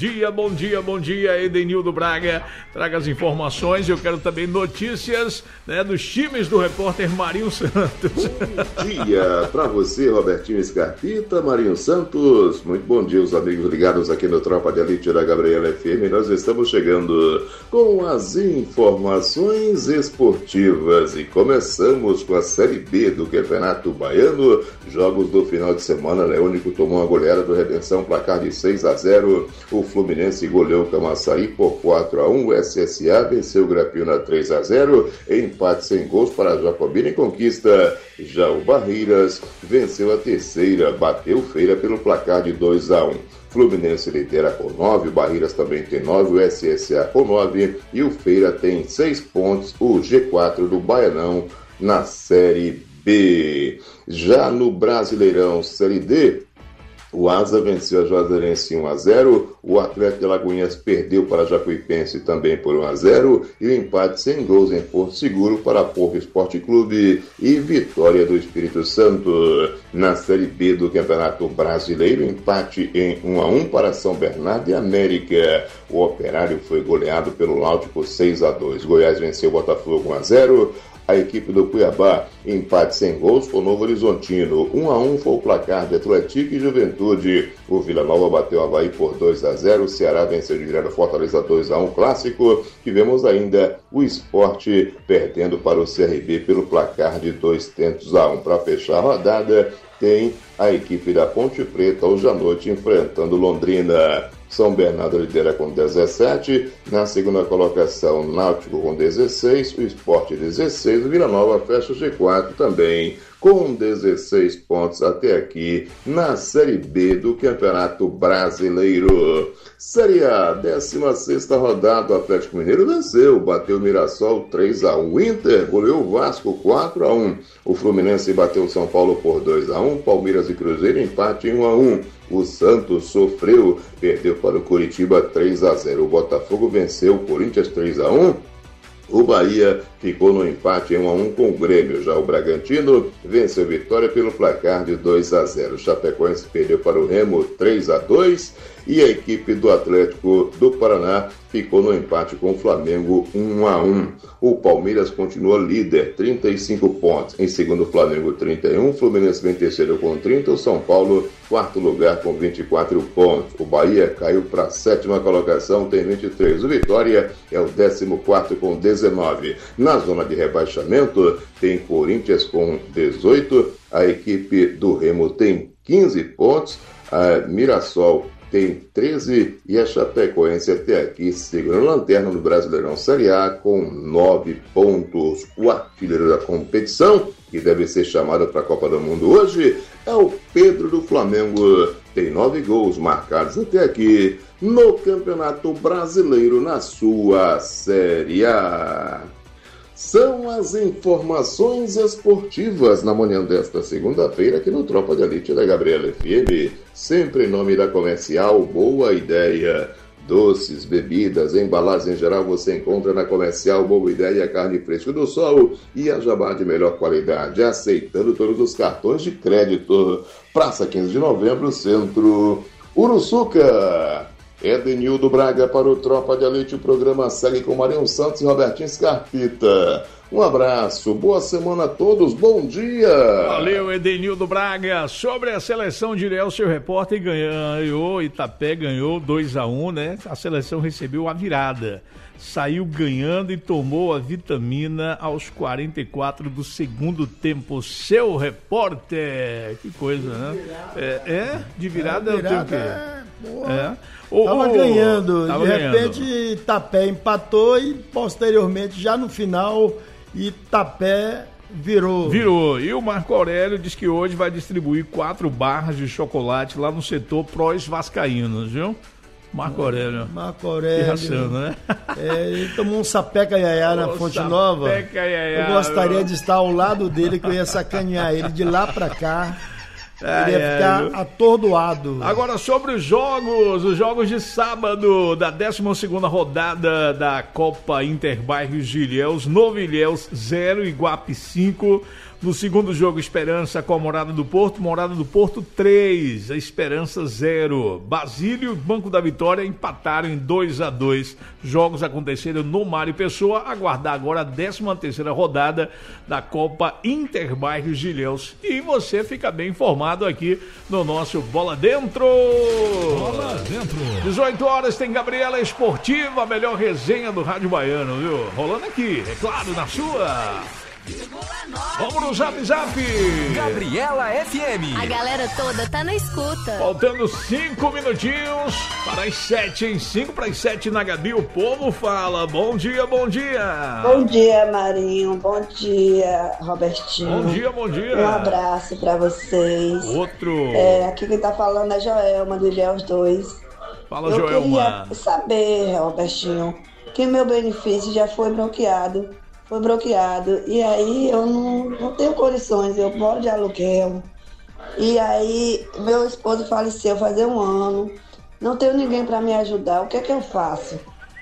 D: dia, Edenildo Braga. Traga as informações. Eu quero também notícias, né, dos times do repórter Marinho Santos.
N: Bom dia para você, Robertinho Scarpita, Marinho Santos. Muito bom dia, os amigos ligados aqui no Tropa de Elite da Gabriela FM. Nós estamos chegando com as informações esportivas e começamos com a Série B do Campeonato Baiano. Jogos do final de semana. Leônico tomou uma goleada do Redenção, placar de 6-0. O Fluminense goleou o Camaçari por 4-1. O SSA venceu o Grapiúna 3-0. Empate sem gols para a Jacobina e conquista. Já o Barreiras venceu a Terceira, bateu Feira pelo placar de 2-1. Fluminense lidera com 9, o Barreiras também tem 9, o SSA com 9 e o Feira tem 6 pontos, o G4 do Baianão na Série B. Já no Brasileirão Série D, o Asa venceu a Juazeirense 1-0, o Atlético de Alagoinhas perdeu para a Jacuipense também por 1-0 e o empate sem gols em Porto Seguro para Porto Esporte Clube e vitória do Espírito Santo. Na Série B do Campeonato Brasileiro, empate em 1-1 para São Bernardo e América. O Operário foi goleado pelo Náutico 6-2. Goiás venceu o Botafogo 1-0. A equipe do Cuiabá, empate sem gols com o Novo Horizontino. 1-1 foi o placar de Atlético e Juventude. O Vila Nova bateu o Avaí por 2-0. O Ceará venceu de virada Fortaleza 2-1 clássico. Tivemos ainda o Sport perdendo para o CRB pelo placar de 2-1. Para fechar a rodada, tem a equipe da Ponte Preta hoje à noite enfrentando Londrina. São Bernardo lidera com 17, na segunda colocação Náutico com 16, o Sport 16, o Vila Nova fecha o G4 também com 16 pontos até aqui na Série B do Campeonato Brasileiro. Série A, 16ª rodada, o Atlético Mineiro venceu, bateu o Mirassol 3-1, o Inter goleou o Vasco 4-1, o Fluminense bateu o São Paulo por 2-1, Palmeiras e Cruzeiro empate em 1-1. O Santos sofreu, perdeu para o Coritiba 3-0. O Botafogo venceu o Corinthians 3-1. O Bahia ficou no empate em 1-1 com o Grêmio. Já o Bragantino venceu a Vitória pelo placar de 2-0. O Chapecoense perdeu para o Remo 3-2. E a equipe do Atlético do Paraná ficou no empate com o Flamengo 1-1. O Palmeiras continua líder, 35 pontos. Em segundo, o Flamengo 31. O Fluminense vem terceiro com 30. O São Paulo, quarto lugar com 24 pontos. O Bahia caiu para a 7ª colocação, tem 23. O Vitória é o 14º com 19. Na zona de rebaixamento, tem Corinthians com 18. A equipe do Remo tem 15 pontos. A Mirassol tem 13 e a Chapecoense até aqui segurando a lanterna no Brasileirão Série A com 9 pontos. O artilheiro da competição, que deve ser chamado para a Copa do Mundo hoje, é o Pedro do Flamengo. Tem 9 gols marcados até aqui no Campeonato Brasileiro na sua Série A. São as informações esportivas na manhã desta segunda-feira aqui no Tropa de Elite da Gabriela FM, sempre em nome da Comercial Boa Ideia. Doces, bebidas, embalagens em geral você encontra na Comercial Boa Ideia, carne fresca do sol e a jabá de melhor qualidade, aceitando todos os cartões de crédito. Praça 15 de Novembro, Centro Uruçuca. Edenildo Braga para o Tropa de Elite. O programa segue com Marinho Santos e Robertinho Scarpita. Um abraço, boa semana a todos, bom dia!
D: Valeu, Edenildo Braga. Sobre a seleção de Ilhéus, seu repórter ganhou, Itapé ganhou 2-1, né? A seleção recebeu a virada. Saiu ganhando e tomou a vitamina aos 44 do segundo tempo. Seu repórter, que coisa, né? De virada eu tenho o quê?
E: Tava ganhando, de repente Itapé empatou e posteriormente, já no final, Itapé virou.
D: E o Marco Aurélio diz que hoje vai distribuir 4 barras de chocolate lá no setor prós vascaínos, viu? Marco Aurélio. Pirraçando, né?
E: Ele tomou um sapeca iaiá na Fonte Nova. Eu gostaria de estar ao lado dele, que eu ia sacanear ele de lá pra cá. Ele ia ficar atordoado.
D: Agora sobre os jogos de sábado da 12ª rodada da Copa Interbairros de Ilhéus. Novo Ilhéus 0, Iguape 5. No segundo jogo, Esperança com a Morada do Porto 3, a Esperança 0. Basílio e Banco da Vitória empataram em 2-2. Jogos aconteceram no Mário Pessoa. Aguardar agora a 13ª rodada da Copa Interbairros de Ilhéus. E você fica bem informado aqui no nosso Bola Dentro.
A: Bola Dentro.
D: 18 horas tem Gabriela Esportiva, a melhor resenha do Rádio Baiano, viu? Rolando aqui, é claro, na sua... Vamos no Zap.
F: Gabriela FM.
O: A galera toda tá na escuta.
D: Faltando 5 minutinhos para as 7, em 5 para as 7 na Gabi. O povo fala. Bom dia.
J: Bom dia, Marinho. Bom dia, Robertinho.
D: Bom dia.
J: Um abraço pra vocês.
D: Outro.
J: Aqui quem tá falando é Joelma, do Ilhéus 2.
D: Fala,
J: Eu
D: Joelma.
J: queria saber, Robertinho, que meu benefício já foi bloqueado. E aí eu não tenho condições, eu moro de aluguel. E aí meu esposo faleceu fazer 1 ano, não tenho ninguém para me ajudar, o que é que eu faço?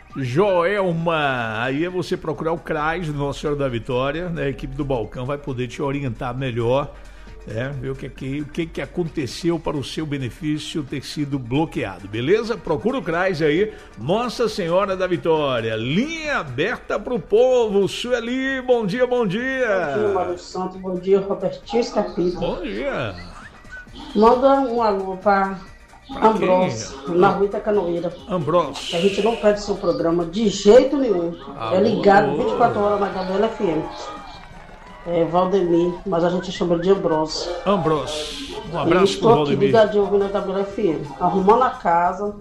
D: Joelma, aí é você procurar o CRAS do Nossa Senhora da Vitória, né? A equipe do Balcão vai poder te orientar melhor, ver o que aconteceu para o seu benefício ter sido bloqueado, beleza? Procura o CRAS aí, Nossa Senhora da Vitória, linha aberta pro povo. Sueli, bom dia.
J: Bom dia, Mário Santos, bom dia, Robertinho Scarpita.
D: Bom dia.
J: Manda um alô para Ambrose, na Rua Itacanoeira.
D: Ambrose.
J: A gente não perde seu programa de jeito nenhum. É ligado 24 horas na Gabriela FM. Valdemir, mas a gente chama de Ambrose.
D: Um abraço pro Valdemir.
J: Estou aqui ligadinho ouvindo a Gabriela FM, arrumando a casa.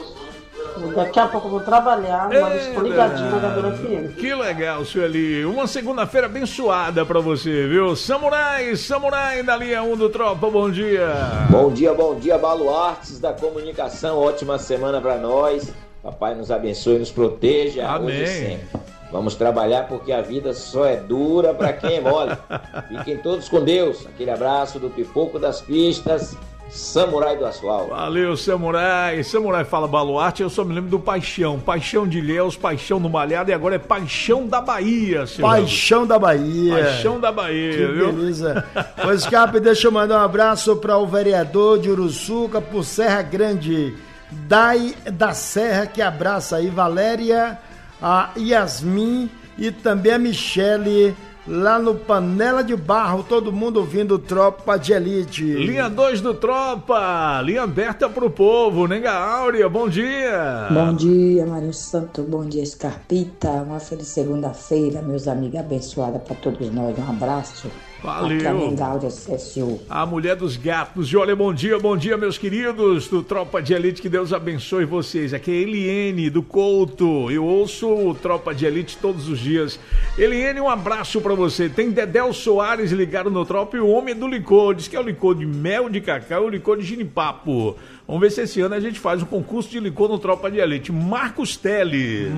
J: Daqui a pouco eu vou trabalhar, mas estou ligadinho na Gabriela FM.
D: Que legal, Sueli. Uma segunda-feira abençoada pra você, viu? Samurai da linha 1 do Tropa, bom dia.
P: Bom dia, baluartes da comunicação. Ótima semana pra nós. Papai nos abençoe e nos proteja.
D: Amém.
P: Hoje e sempre. Vamos trabalhar porque a vida só é dura para quem é mole. Fiquem todos com Deus. Aquele abraço do Pipoco das Pistas, Samurai do Asfalto.
D: Valeu, Samurai. Samurai fala baluarte, eu só me lembro do Paixão. Paixão de Ilhéus, Paixão do Malhado e agora é Paixão da Bahia, senhor.
E: Paixão da Bahia,
D: que
E: viu? Beleza. Pois, Cap, deixa eu mandar um abraço para o vereador de Uruçuca, por Serra Grande, Dai da Serra, que abraça aí Valéria, a Yasmin e também a Michele, lá no Panela de Barro, todo mundo ouvindo Tropa de Elite.
D: Linha 2 do Tropa, linha aberta pro povo, Nenga Áurea, bom dia.
Q: Bom dia, Mário Santo, bom dia, Scarpita, uma feliz segunda-feira, meus amigos, abençoada para todos nós, um abraço.
D: Valeu.
Q: Aqui a Nenga Áurea, CSU.
D: A mulher dos gatos, e olha, bom dia, meus queridos do Tropa de Elite, que Deus abençoe vocês. Aqui é Eliene do Couto, eu ouço o Tropa de Elite todos os dias. Eliene, um abraço pra você. Tem Dedéu Soares ligado no Tropa e o homem do licor, diz que é o licor de mel de cacau e o licor de ginipapo. Vamos ver se esse ano a gente faz um concurso de licor no Tropa de Elite. Marcos Teles,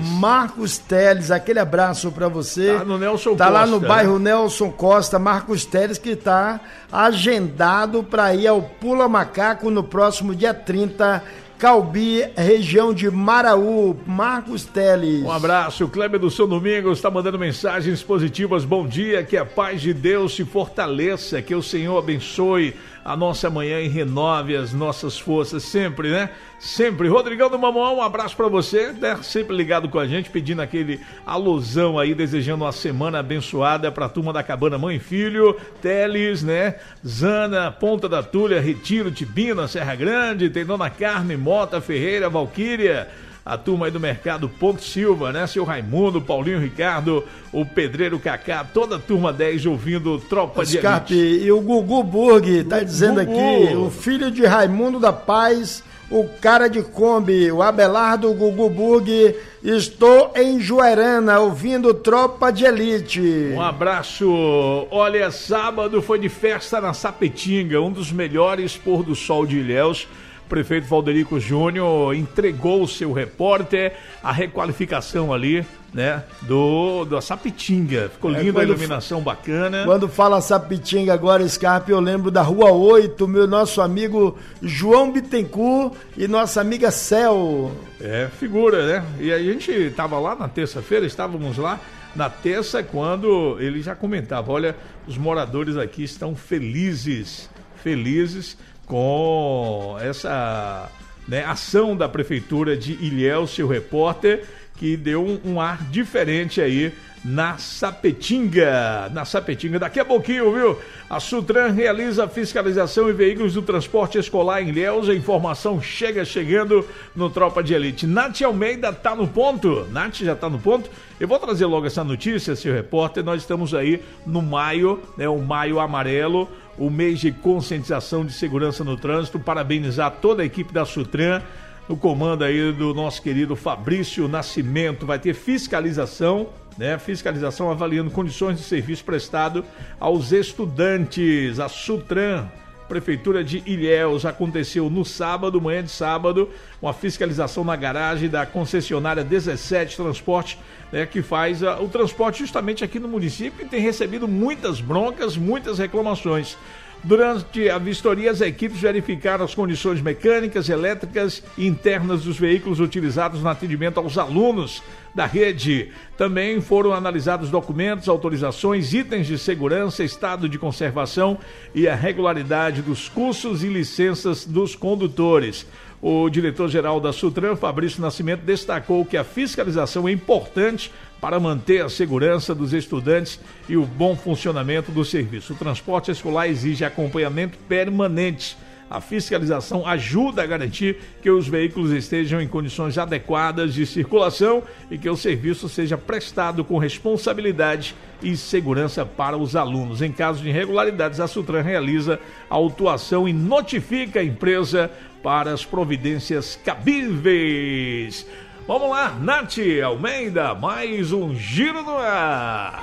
E: aquele abraço pra você.
D: Tá no Nelson Costa.
E: Tá lá no bairro Nelson Costa, Marcos Teles, que tá agendado pra ir ao Pula Macaco no próximo dia 30, Calbi, região de Maraú, Marcos Teles.
D: Um abraço, o Kleber do São Domingos está mandando mensagens positivas. Bom dia, que a paz de Deus te fortaleça, que o Senhor abençoe a nossa manhã e renove as nossas forças sempre, né? Sempre. Rodrigão do Mamão, um abraço pra você, né? Sempre ligado com a gente, pedindo aquele alusão aí, desejando uma semana abençoada pra turma da Cabana Mãe e Filho, Teles, né? Zana, Ponta da Tulha, Retiro, Tibina, Serra Grande, tem Dona Carmen, Mota, Ferreira, Valquíria, a turma aí do Mercado Ponto Silva, né? Seu Raimundo, Paulinho Ricardo, o Pedreiro Cacá, toda a turma 10 ouvindo Tropa de
E: Elite.
D: Elite.
E: E o Gugu Burg tá dizendo aqui, o filho de Raimundo da Paz, o cara de Kombi, o Abelardo Gugu Burg, estou em Juerana, ouvindo Tropa de Elite.
D: Um abraço. Olha, sábado foi de festa na Sapetinga, um dos melhores pôr do sol de Ilhéus. Prefeito Valderico Júnior entregou o seu repórter, a requalificação ali, né, da Sapitinga. Ficou linda, a iluminação bacana.
E: Quando fala Sapitinga agora, Scarpe, eu lembro da Rua 8, nosso amigo João Bittencourt e nossa amiga Cel.
D: É, figura, né? E a gente tava lá na terça-feira, estávamos lá na terça, quando ele já comentava, olha, os moradores aqui estão felizes com essa, né, ação da Prefeitura de Ilhéus, seu repórter, que deu um ar diferente aí na Sapetinga. Daqui a pouquinho, viu? A Sutran realiza fiscalização em veículos do transporte escolar em Ilhéus. A informação chegando no Tropa de Elite. Nath Almeida tá no ponto? Nath já tá no ponto? Eu vou trazer logo essa notícia, seu repórter. Nós estamos aí no maio, né? O Maio Amarelo, o mês de conscientização de segurança no trânsito. Parabenizar toda a equipe da Sutran, no comando aí do nosso querido Fabrício Nascimento. Vai ter fiscalização, né? Fiscalização avaliando condições de serviço prestado aos estudantes. A Sutran, Prefeitura de Ilhéus, aconteceu no sábado, manhã de sábado, uma fiscalização na garagem da concessionária 17 Transporte, né, que faz o transporte justamente aqui no município, e tem recebido muitas broncas, muitas reclamações. Durante a vistoria, as equipes verificaram as condições mecânicas, elétricas e internas dos veículos utilizados no atendimento aos alunos da rede. Também foram analisados documentos, autorizações, itens de segurança, estado de conservação e a regularidade dos cursos e licenças dos condutores. O diretor-geral da Sutran, Fabrício Nascimento, destacou que a fiscalização é importante para manter a segurança dos estudantes e o bom funcionamento do serviço. O transporte escolar exige acompanhamento permanente. A fiscalização ajuda a garantir que os veículos estejam em condições adequadas de circulação e que o serviço seja prestado com responsabilidade e segurança para os alunos. Em caso de irregularidades, a Sutran realiza a autuação e notifica a empresa para as providências cabíveis. Vamos lá, Nath Almeida, mais um Giro no Ar.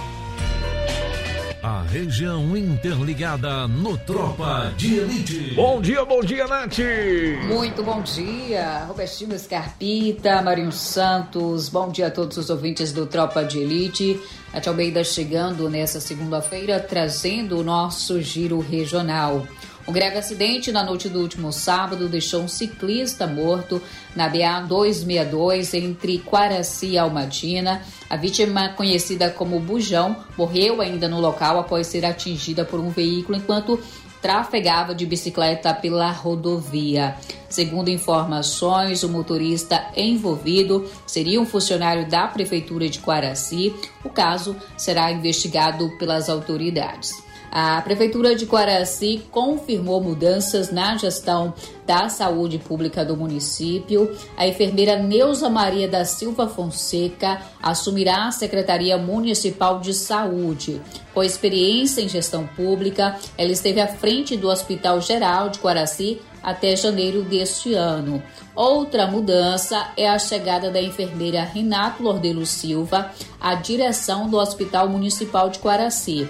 A: A região interligada no Tropa de Elite.
D: Bom dia, Nath.
R: Muito bom dia, Robertinho Scarpita, Marinho Santos. Bom dia a todos os ouvintes do Tropa de Elite. Nath Almeida chegando nessa segunda-feira, trazendo o nosso giro regional. Um grave acidente na noite do último sábado deixou um ciclista morto na BA-262 entre Quaraci e Almadina. A vítima, conhecida como Bujão, morreu ainda no local após ser atingida por um veículo enquanto trafegava de bicicleta pela rodovia. Segundo informações, o motorista envolvido seria um funcionário da Prefeitura de Quaraci. O caso será investigado pelas autoridades. A Prefeitura de Quaraci confirmou mudanças na gestão da saúde pública do município. A enfermeira Neuza Maria da Silva Fonseca assumirá a Secretaria Municipal de Saúde. Com experiência em gestão pública, ela esteve à frente do Hospital Geral de Quaraci até janeiro deste ano. Outra mudança é a chegada da enfermeira Renato Lordelo Silva à direção do Hospital Municipal de Quaraci.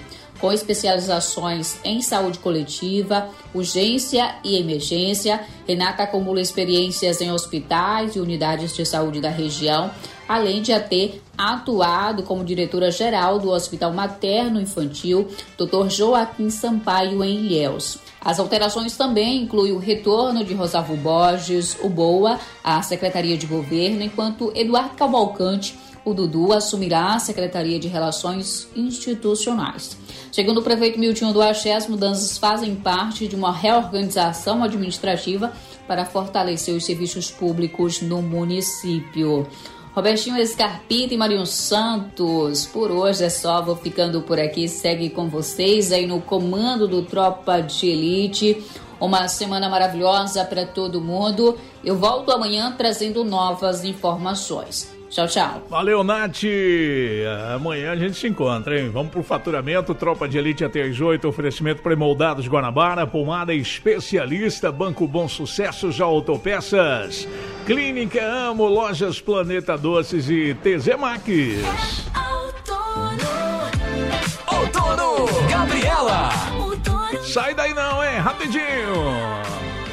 R: com especializações em saúde coletiva, urgência e emergência. Renata acumula experiências em hospitais e unidades de saúde da região, além de ter atuado como diretora-geral do Hospital Materno Infantil Dr. Joaquim Sampaio, em Ilhéus. As alterações também incluem o retorno de Rosalvo Borges, o BOA, à Secretaria de Governo, enquanto Eduardo Cavalcante, o Dudu, assumirá a Secretaria de Relações Institucionais. Segundo o prefeito Miltinho do Axé, as mudanças fazem parte de uma reorganização administrativa para fortalecer os serviços públicos no município. Robertinho Scarpita e Marinho Santos, por hoje é só, vou ficando por aqui, segue com vocês aí no comando do Tropa de Elite. Uma semana maravilhosa para todo mundo. Eu volto amanhã trazendo novas informações. Tchau, tchau.
D: Valeu, Nath. Amanhã a gente se encontra, hein? Vamos pro faturamento. Tropa de Elite até às 8. Oferecimento pré-moldados Guanabara, pomada especialista, Banco Bom Sucesso, já Autopeças, Clínica Amo, Lojas Planeta Doces e TZ Max.
F: Outono, Gabriela.
D: Sai daí não, hein? Rapidinho.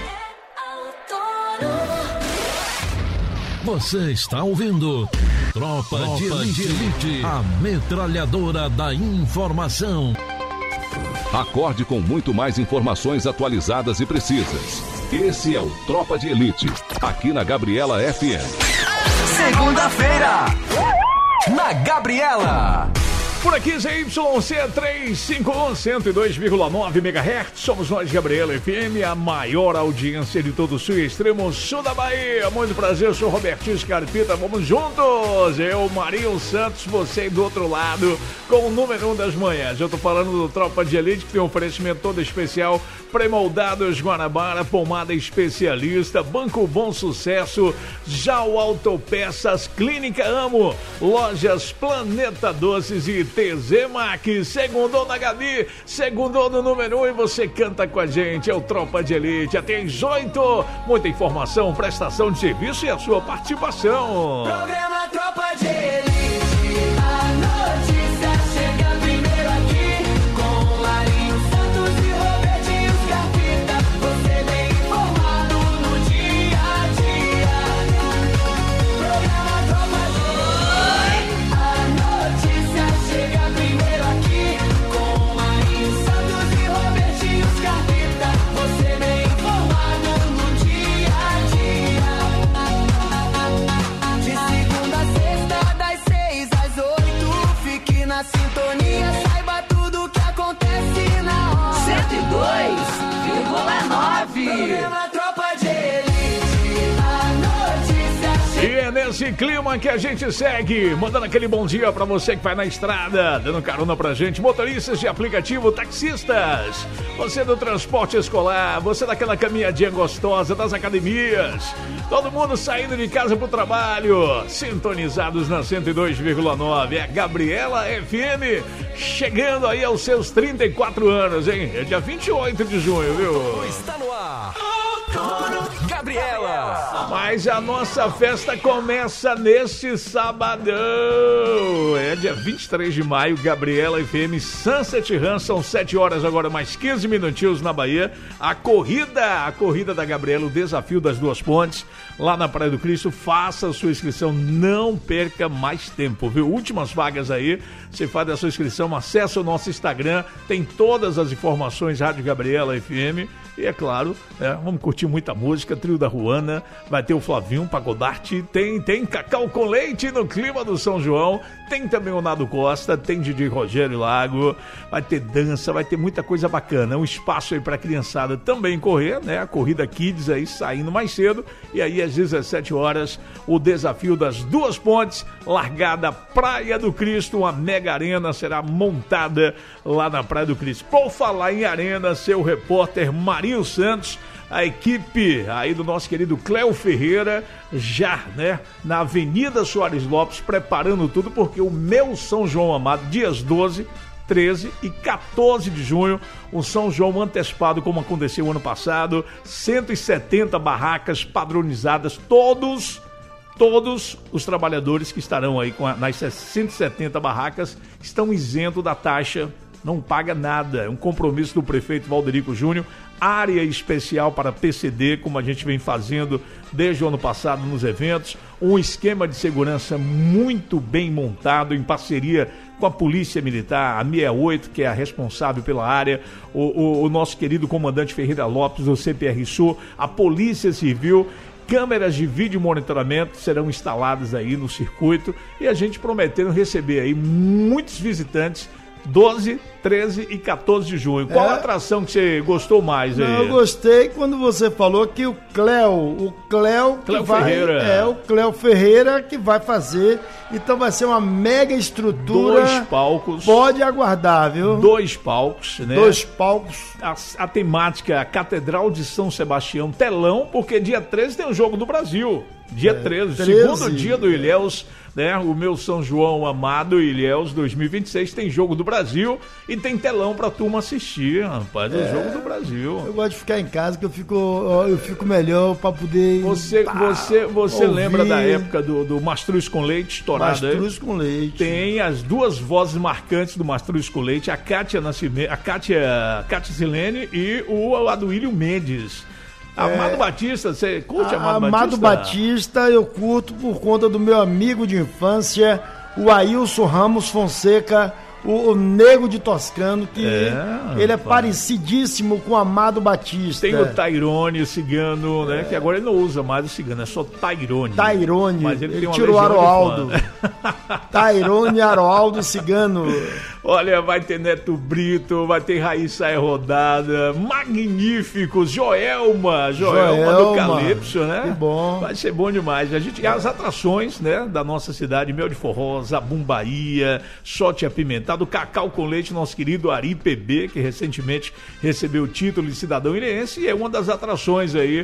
A: Você está ouvindo Tropa de Elite, a metralhadora da informação.
M: Acorde com muito mais informações atualizadas e precisas. Esse é o Tropa de Elite, aqui na Gabriela FM.
F: Segunda-feira, na Gabriela.
D: Por aqui, ZYC 351, 102,9 MHz. Somos nós, Gabriela FM, a maior audiência de todo o sul e extremo sul da Bahia. Muito prazer, eu sou Robertinho Scarpita. Vamos juntos. Eu, Marinho Santos, você aí do outro lado, com o número 1 das manhãs. Eu tô falando do Tropa de Elite, que tem um oferecimento todo especial. Pré-moldados Guanabara, pomada especialista, Banco Bom Sucesso, Jau Autopeças, Clínica Amo, Lojas Planeta Doces e TZ Max. Segundou na Gabi, segundou no número 1 e você canta com a gente. É o Tropa de Elite, até às 8. Muita informação, prestação de serviço e a sua participação.
F: Programa Tropa de Elite, a notícia chega primeiro aqui, com Marinho Santos e Robertinho Scarpita. Você bem informado no dia a dia. Programa Tropa de Elite, a notícia chega primeiro aqui, com Marinho Santos e Robertinho Scarpita. Você bem informado no dia a dia. De segunda a sexta, das 6 às 8, fique na sintonia, saiba tudo que acontece na hora. 102,9. Programa Tropa de Elite, a notícia
D: E é nesse clima que a gente segue, mandando aquele bom dia pra você que vai na estrada, dando carona pra gente, motoristas de aplicativo, taxistas, você do transporte escolar, você daquela caminhadinha gostosa das academias, todo mundo saindo de casa pro trabalho, sintonizados na 102,9, é a Gabriela FM, chegando aí aos seus 34 anos, hein? É dia 28 de junho, viu?
F: está no ar. Gabriela.
D: Mas a nossa festa começa neste sabadão. É dia 23 de maio, Gabriela FM, Sunset Run, são 7 horas agora, mais 15 minutinhos na Bahia. A corrida da Gabriela, o desafio das duas pontes, lá na Praia do Cristo. Faça a sua inscrição, não perca mais tempo, viu? Últimas vagas aí, você faz a sua inscrição, acessa o nosso Instagram, tem todas as informações, Rádio Gabriela FM. E é claro, vamos curtir muita música, trio da Ruana, vai ter o Flavinho Pagodarte, tem Cacau com Leite no clima do São João, tem também o Nado Costa, tem DJ Rogério Lago, vai ter dança, vai ter muita coisa bacana, um espaço aí pra criançada também correr, né? A corrida Kids aí saindo mais cedo, e aí às 17 horas, o desafio das duas pontes, largada Praia do Cristo, uma mega arena será montada lá na Praia do Cristo. Por falar em arena, seu repórter Marinho Santos, a equipe aí do nosso querido Cléo Ferreira, já, né, na Avenida Soares Lopes, preparando tudo, porque o meu São João Amado, dias 12, 13 e 14 de junho, um São João antecipado, como aconteceu ano passado, 170 barracas padronizadas, todos os trabalhadores que estarão aí nas 170 barracas estão isentos da taxa não paga nada. É um compromisso do prefeito Valderico Júnior, área especial para PCD, como a gente vem fazendo desde o ano passado nos eventos, um esquema de segurança muito bem montado em parceria com a Polícia Militar, a 68, que é a responsável pela área, o nosso querido comandante Ferreira Lopes, do CPR Sul, a Polícia Civil. Câmeras de vídeo monitoramento serão instaladas aí no circuito e a gente prometendo receber aí muitos visitantes 12, 13 e 14 de junho. Qual a atração que você gostou mais aí?
E: Eu gostei quando você falou que o Cléo Ferreira. O Cléo Ferreira que vai fazer. Então vai ser uma mega estrutura.
D: 2 palcos.
E: Pode aguardar, viu?
D: 2 palcos, né?
E: 2 palcos.
D: A temática Catedral de São Sebastião, telão, porque dia 13 tem o Jogo do Brasil. Dia 13, segundo dia do Ilhéus, né? O meu São João amado Ilhéus 2026 tem Jogo do Brasil e tem telão pra turma assistir, rapaz. É o Jogo do Brasil.
E: Eu gosto de ficar em casa que eu fico melhor pra poder.
D: Você lembra da época do Mastruz com Leite estourado?
E: Mastruz com Leite.
D: Tem as 2 vozes marcantes do Mastruz com Leite, a Kátia Silene e o Aduílio Mendes. Amado Batista, você curte Amado Batista?
E: Amado Batista eu curto por conta do meu amigo de infância, o Ailson Ramos Fonseca, o Nego de Toscano, que ele é parecidíssimo com o Amado Batista.
D: Tem o Tairone, o cigano, né? Que agora ele não usa mais o cigano, é só Tairone.
E: Mas ele tirou o Aroaldo. Tairone, Aroaldo, cigano.
D: Olha, vai ter Neto Brito, vai ter Raíssa Rodada, magníficos, Joelma do Calypso, né?
E: Que bom.
D: Vai ser bom demais. As atrações, né, da nossa cidade, Mel de Forró, Zabum Bahia, Shot Apimentado, Cacau com Leite, nosso querido Ari PB, que recentemente recebeu o título de cidadão ilhéense, e é uma das atrações aí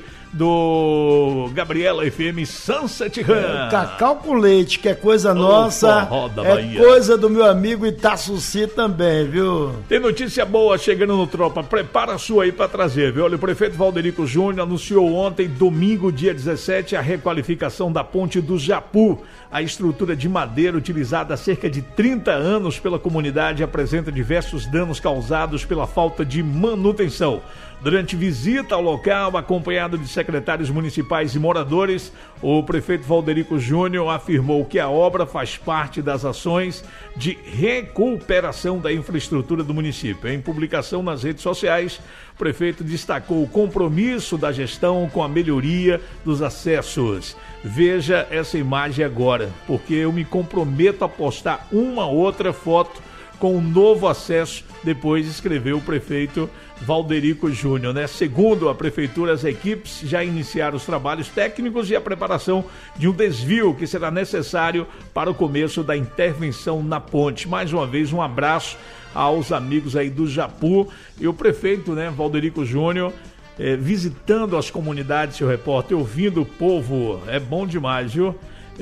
D: do Gabriela FM Sunset Run.
E: Cacau com Leite, que é coisa nossa, é coisa do meu amigo Itaçuci também, viu?
D: Tem notícia boa chegando no Tropa, prepara a sua aí pra trazer, viu? Olha, o prefeito Valderico Júnior anunciou ontem, domingo, dia 17, a requalificação da ponte do Japu. A estrutura de madeira utilizada há cerca de 30 anos pela comunidade apresenta diversos danos causados pela falta de manutenção. Durante visita ao local, acompanhado de secretários municipais e moradores, o prefeito Valderico Júnior afirmou que a obra faz parte das ações de recuperação da infraestrutura do município. Em publicação nas redes sociais, o prefeito destacou o compromisso da gestão com a melhoria dos acessos. Veja essa imagem agora, porque eu me comprometo a postar uma outra foto com um novo acesso, depois escreveu o prefeito Valderico Júnior, né? Segundo a prefeitura, as equipes já iniciaram os trabalhos técnicos e a preparação de um desvio que será necessário para o começo da intervenção na ponte. Mais uma vez, um abraço aos amigos aí do Japu e o prefeito, né, Valderico Júnior, visitando as comunidades, seu repórter, ouvindo o povo, é bom demais, viu?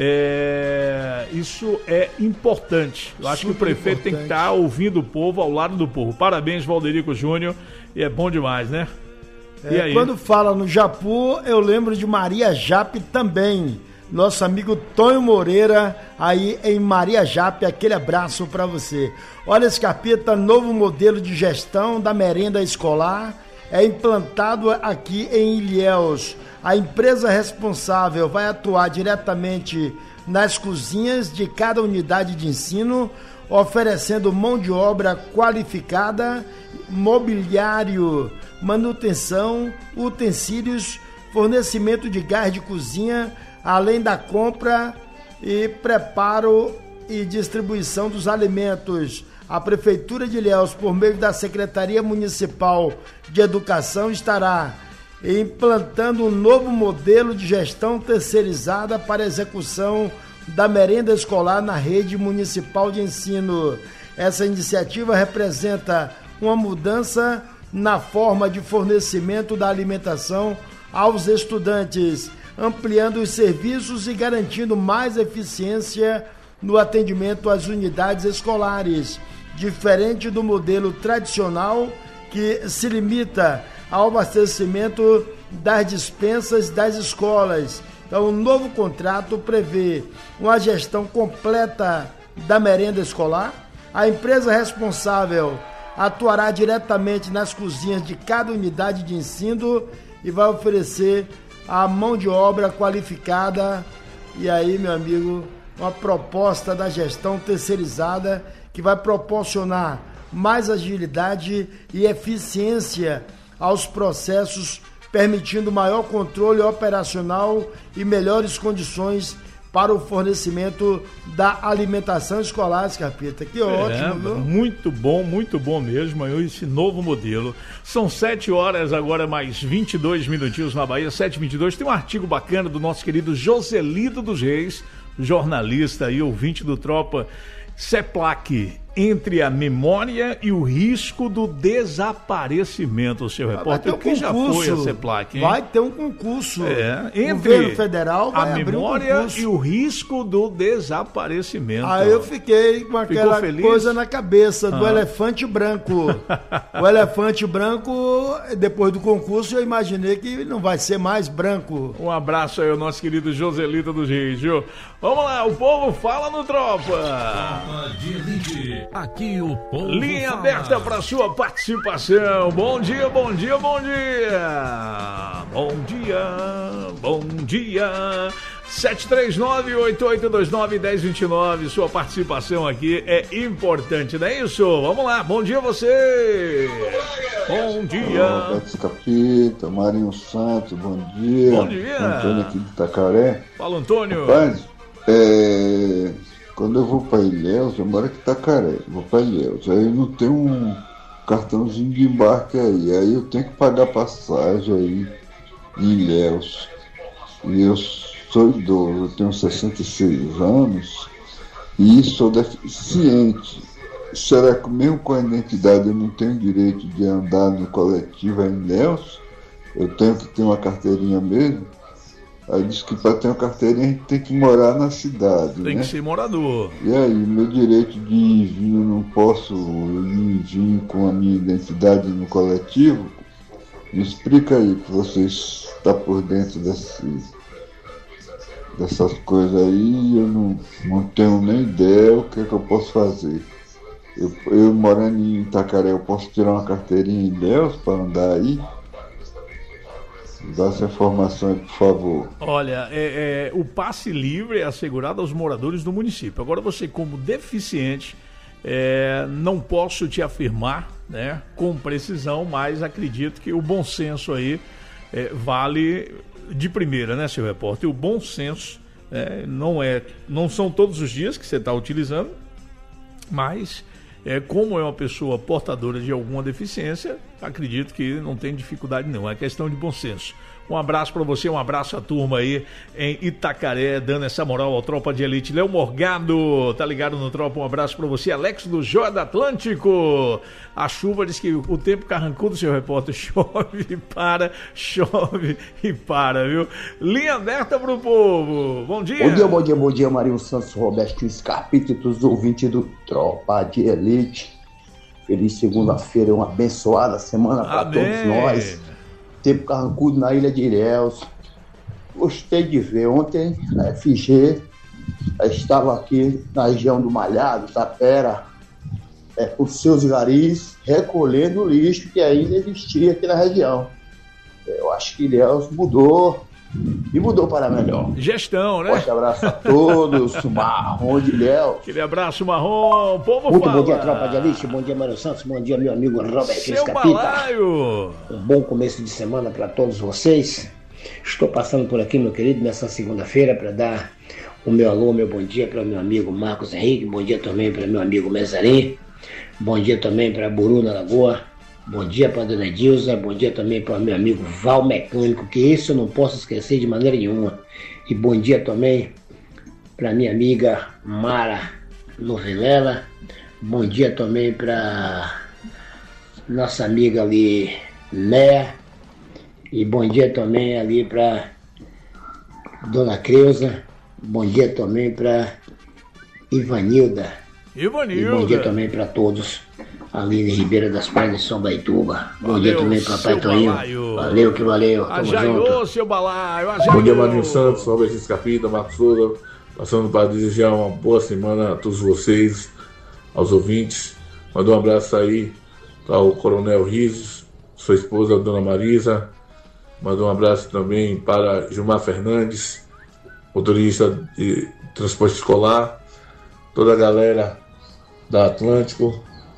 D: Isso é importante. Eu acho que o prefeito tem que estar ouvindo o povo, ao lado do povo. Parabéns, Valderico Júnior, e é bom demais, né?
E: E aí? Quando fala no Japu, eu lembro de Maria Jape também. Nosso amigo Tonho Moreira, aí em Maria Jape, aquele abraço para você. Olha, Scarpita, novo modelo de gestão da merenda escolar é implantado aqui em Ilhéus. A empresa responsável vai atuar diretamente nas cozinhas de cada unidade de ensino, oferecendo mão de obra qualificada, mobiliário, manutenção, utensílios, fornecimento de gás de cozinha, além da compra e preparo e distribuição dos alimentos. A Prefeitura de Ilhéus, por meio da Secretaria Municipal de Educação, estará implantando um novo modelo de gestão terceirizada para execução da merenda escolar na rede municipal de ensino. Essa iniciativa representa uma mudança na forma de fornecimento da alimentação aos estudantes, ampliando os serviços e garantindo mais eficiência no atendimento às unidades escolares, diferente do modelo tradicional que se limita ao abastecimento das dispensas das escolas. Então, o novo contrato prevê uma gestão completa da merenda escolar. A empresa responsável atuará diretamente nas cozinhas de cada unidade de ensino e vai oferecer a mão de obra qualificada. E aí, meu amigo, uma proposta da gestão terceirizada que vai proporcionar mais agilidade e eficiência aos processos, permitindo maior controle operacional e melhores condições para o fornecimento da alimentação escolar, Scarpita. Que ótimo, viu?
D: Muito bom mesmo, esse novo modelo. São 7 horas agora, mais 22 minutinhos na Bahia, 7h22. Tem um artigo bacana do nosso querido Joselito dos Reis, jornalista e ouvinte do Tropa. CEPLAC, entre a memória e o risco do desaparecimento, seu repórter. O que já foi a CEPLAC, hein?
E: Vai ter um concurso.
D: Entre
E: o governo federal vai
D: a memória e o risco do desaparecimento.
E: Aí eu fiquei com aquela coisa na cabeça do elefante branco. O elefante branco, depois do concurso, eu imaginei que não vai ser mais branco.
D: Um abraço aí ao nosso querido Joselito dos Reis, viu? Vamos lá, o povo fala no Tropa.
A: De elite. Aqui o povo
D: linha
A: fala.
D: Aberta para sua participação. Bom dia, bom dia, bom dia. Bom dia, bom dia. 739-8829-1029. Sua participação aqui é importante, não é isso? Vamos lá, bom dia você. Bom dia.
S: Beto Capita, Marinho Santos, bom dia.
D: Bom dia.
S: Antônio aqui de Itacaré.
D: Fala, Antônio.
S: Rapaz, quando eu vou para Ilhéus, eu moro aqui em Itacaré, vou para Ilhéus, aí não tem um cartãozinho de embarque aí eu tenho que pagar passagem aí em Ilhéus. E eu sou idoso, eu tenho 66 anos e sou deficiente. Será que mesmo com a identidade eu não tenho direito de andar no coletivo em Ilhéus? Eu tenho que ter uma carteirinha mesmo? Aí diz que para ter uma carteirinha a gente tem que morar na cidade,
D: Tem que ser morador.
S: E aí, meu direito de ir e vir, eu não posso ir e vir com a minha identidade no coletivo? Me explica aí, que você está por dentro dessas coisas aí, eu não tenho nem ideia o que é que eu posso fazer. Eu morando em Itacaré, eu posso tirar uma carteirinha em Ilhéus para andar aí? Dá essa informação aí, por favor.
D: Olha, o passe livre é assegurado aos moradores do município. Agora você, como deficiente, não posso te afirmar, né, com precisão, mas acredito que o bom senso aí vale de primeira, né, seu repórter? O bom senso não são todos os dias que você está utilizando, mas como é uma pessoa portadora de alguma deficiência, acredito que não tem dificuldade não, é questão de bom senso. Um abraço para você, um abraço à turma aí em Itacaré, dando essa moral ao Tropa de Elite. Léo Morgado, tá ligado no Tropa, um abraço para você. Alex do Joia do Atlântico. A chuva diz que o tempo carrancudo, seu repórter, chove e para, viu? Linha aberta pro povo. Bom dia.
T: Bom dia, Marinho Santos, Roberto Scarpita e todos os ouvintes do Tropa de Elite. Feliz segunda-feira, uma abençoada semana para todos nós. Tempo carrancudo na Ilha de Ilhéus. Gostei de ver. Ontem a FG estava aqui na região do Malhado, Tapera, por seus garis, recolhendo o lixo que ainda existia aqui na região. Eu acho que Ilhéus mudou. E mudou para melhor.
D: Gestão, né?
T: Forte abraço a todos. Marrom de Ilhéus.
D: Aquele abraço, Marrom. Povo
T: muito
D: fala.
T: Bom dia, Tropa de Elite. Bom dia, Mário Santos. Bom dia, meu amigo Robert
D: Seu
T: Capita.
D: balaio.
T: Um bom começo de semana para todos vocês. Estou passando por aqui, meu querido, nessa segunda-feira para dar o meu alô, meu bom dia para o meu amigo Marcos Henrique. Bom dia também para meu amigo Mesarim. Bom dia também para Buru na Lagoa. Bom dia para a dona Edilza, bom dia também para o meu amigo Val Mecânico, que isso eu não posso esquecer de maneira nenhuma. E bom dia também para a minha amiga Mara Novelela, bom dia também para nossa amiga ali Léa, e bom dia também ali para dona Creuza, bom dia também para Ivanilda. E bom dia também para todos ali em Ribeira das Pedras, São Baituba. Bom dia também, papai Toninho. Valeu que valeu. Tamo junto.
D: Seu balaio.
U: Bom dia, Marinho Santos, Roberto Capita, Marcos Souza. Passando para desejar uma boa semana a todos vocês, aos ouvintes. Manda um abraço aí tá o Coronel Rizes, sua esposa, a Dona Marisa. Mando um abraço também para Gilmar Fernandes, motorista de transporte escolar, toda a galera da Atlântico,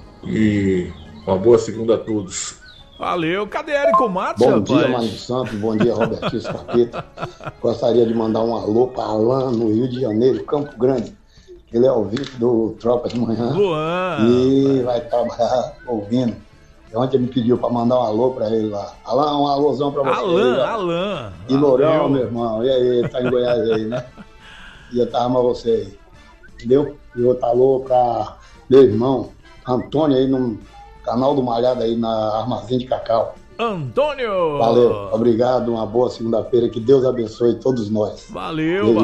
U: e uma boa segunda a todos.
D: Valeu, cadê Érico Matos,
C: Bom
D: rapaz?
C: dia, Mário Santos, bom dia, Robertinho Scarpeta. Gostaria de mandar um alô para Alain, no Rio de Janeiro, Campo Grande. Ele é ouvinte do Tropa de Manhã.
D: Luan.
C: E vai trabalhar ouvindo. Ontem ele me pediu para mandar um alô para ele lá. Alain, um alôzão para você.
D: Alain.
C: E Lourão, meu irmão. E aí, tá em Goiás aí, né? E eu tava com você aí. Entendeu? E outro alô para meu irmão, Antônio, aí no canal do Malhado aí na Armazém de Cacau.
D: Antônio!
C: Valeu, obrigado, uma boa segunda-feira, que Deus abençoe todos nós.
D: Valeu.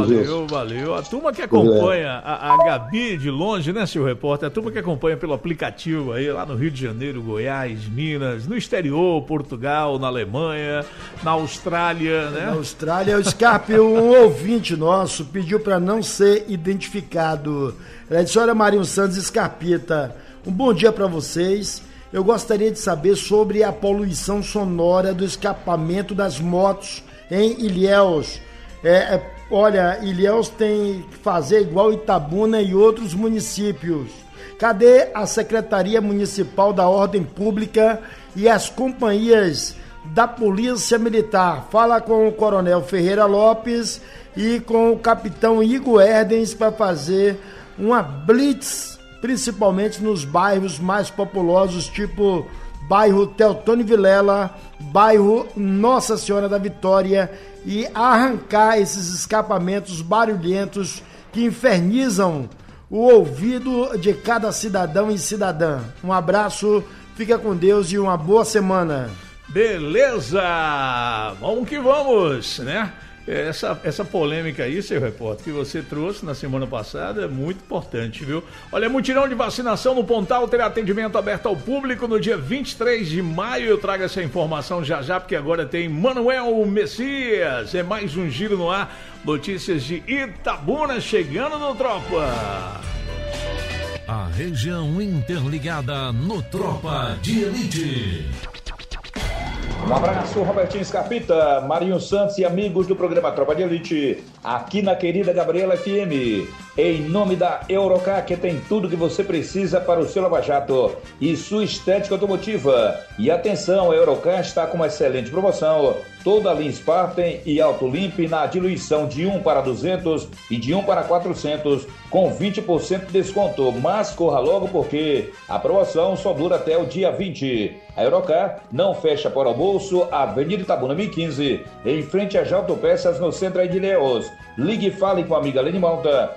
D: A turma que acompanha, a Gabi de longe, né, seu repórter? A turma que acompanha pelo aplicativo aí, lá no Rio de Janeiro, Goiás, Minas, no exterior, Portugal, na Alemanha, na Austrália, né?
E: Na Austrália, o Scarpe, um ouvinte nosso, pediu para não ser identificado. Ela disse: olha, Marinho Santos e Scarpita, um bom dia para vocês. Eu gostaria de saber sobre a poluição sonora do escapamento das motos em Ilhéus. Olha, Ilhéus tem que fazer igual Itabuna e outros municípios. Cadê a Secretaria Municipal da Ordem Pública e as companhias da Polícia Militar? Fala com o Coronel Ferreira Lopes e com o Capitão Igor Erdens para fazer uma blitz, principalmente nos bairros mais populosos, tipo bairro Teotônio Vilela, bairro Nossa Senhora da Vitória, e arrancar esses escapamentos barulhentos que infernizam o ouvido de cada cidadão e cidadã. Um abraço, fica com Deus e uma boa semana.
D: Beleza! Vamos que vamos, né? Essa polêmica aí, seu repórter, que você trouxe na semana passada é muito importante, viu? Olha, mutirão de vacinação no Pontal terá atendimento aberto ao público no dia 23 de maio. Eu trago essa informação já, porque agora tem Manuel Messias. É mais um Giro no Ar. Notícias de Itabuna chegando no Tropa.
A: A região interligada no Tropa de Elite.
V: Um abraço, Robertinho Scarpita, Marinho Santos e amigos do programa Tropa de Elite, aqui na querida Gabriela FM, em nome da Eurocar, que tem tudo que você precisa para o seu lava-jato e sua estética automotiva. E atenção, a Eurocar está com uma excelente promoção, toda a linha Spartan e Autolimp na diluição de 1 para 200 e de 1 para 400, com 20% de desconto, mas corra logo porque a promoção só dura até o dia 20. A Eurocar não fecha para o bolso, Avenida Itabuna 1015, em frente às Autopeças, no centro de Ilhéus. Ligue e fale com a amiga Lene Malta,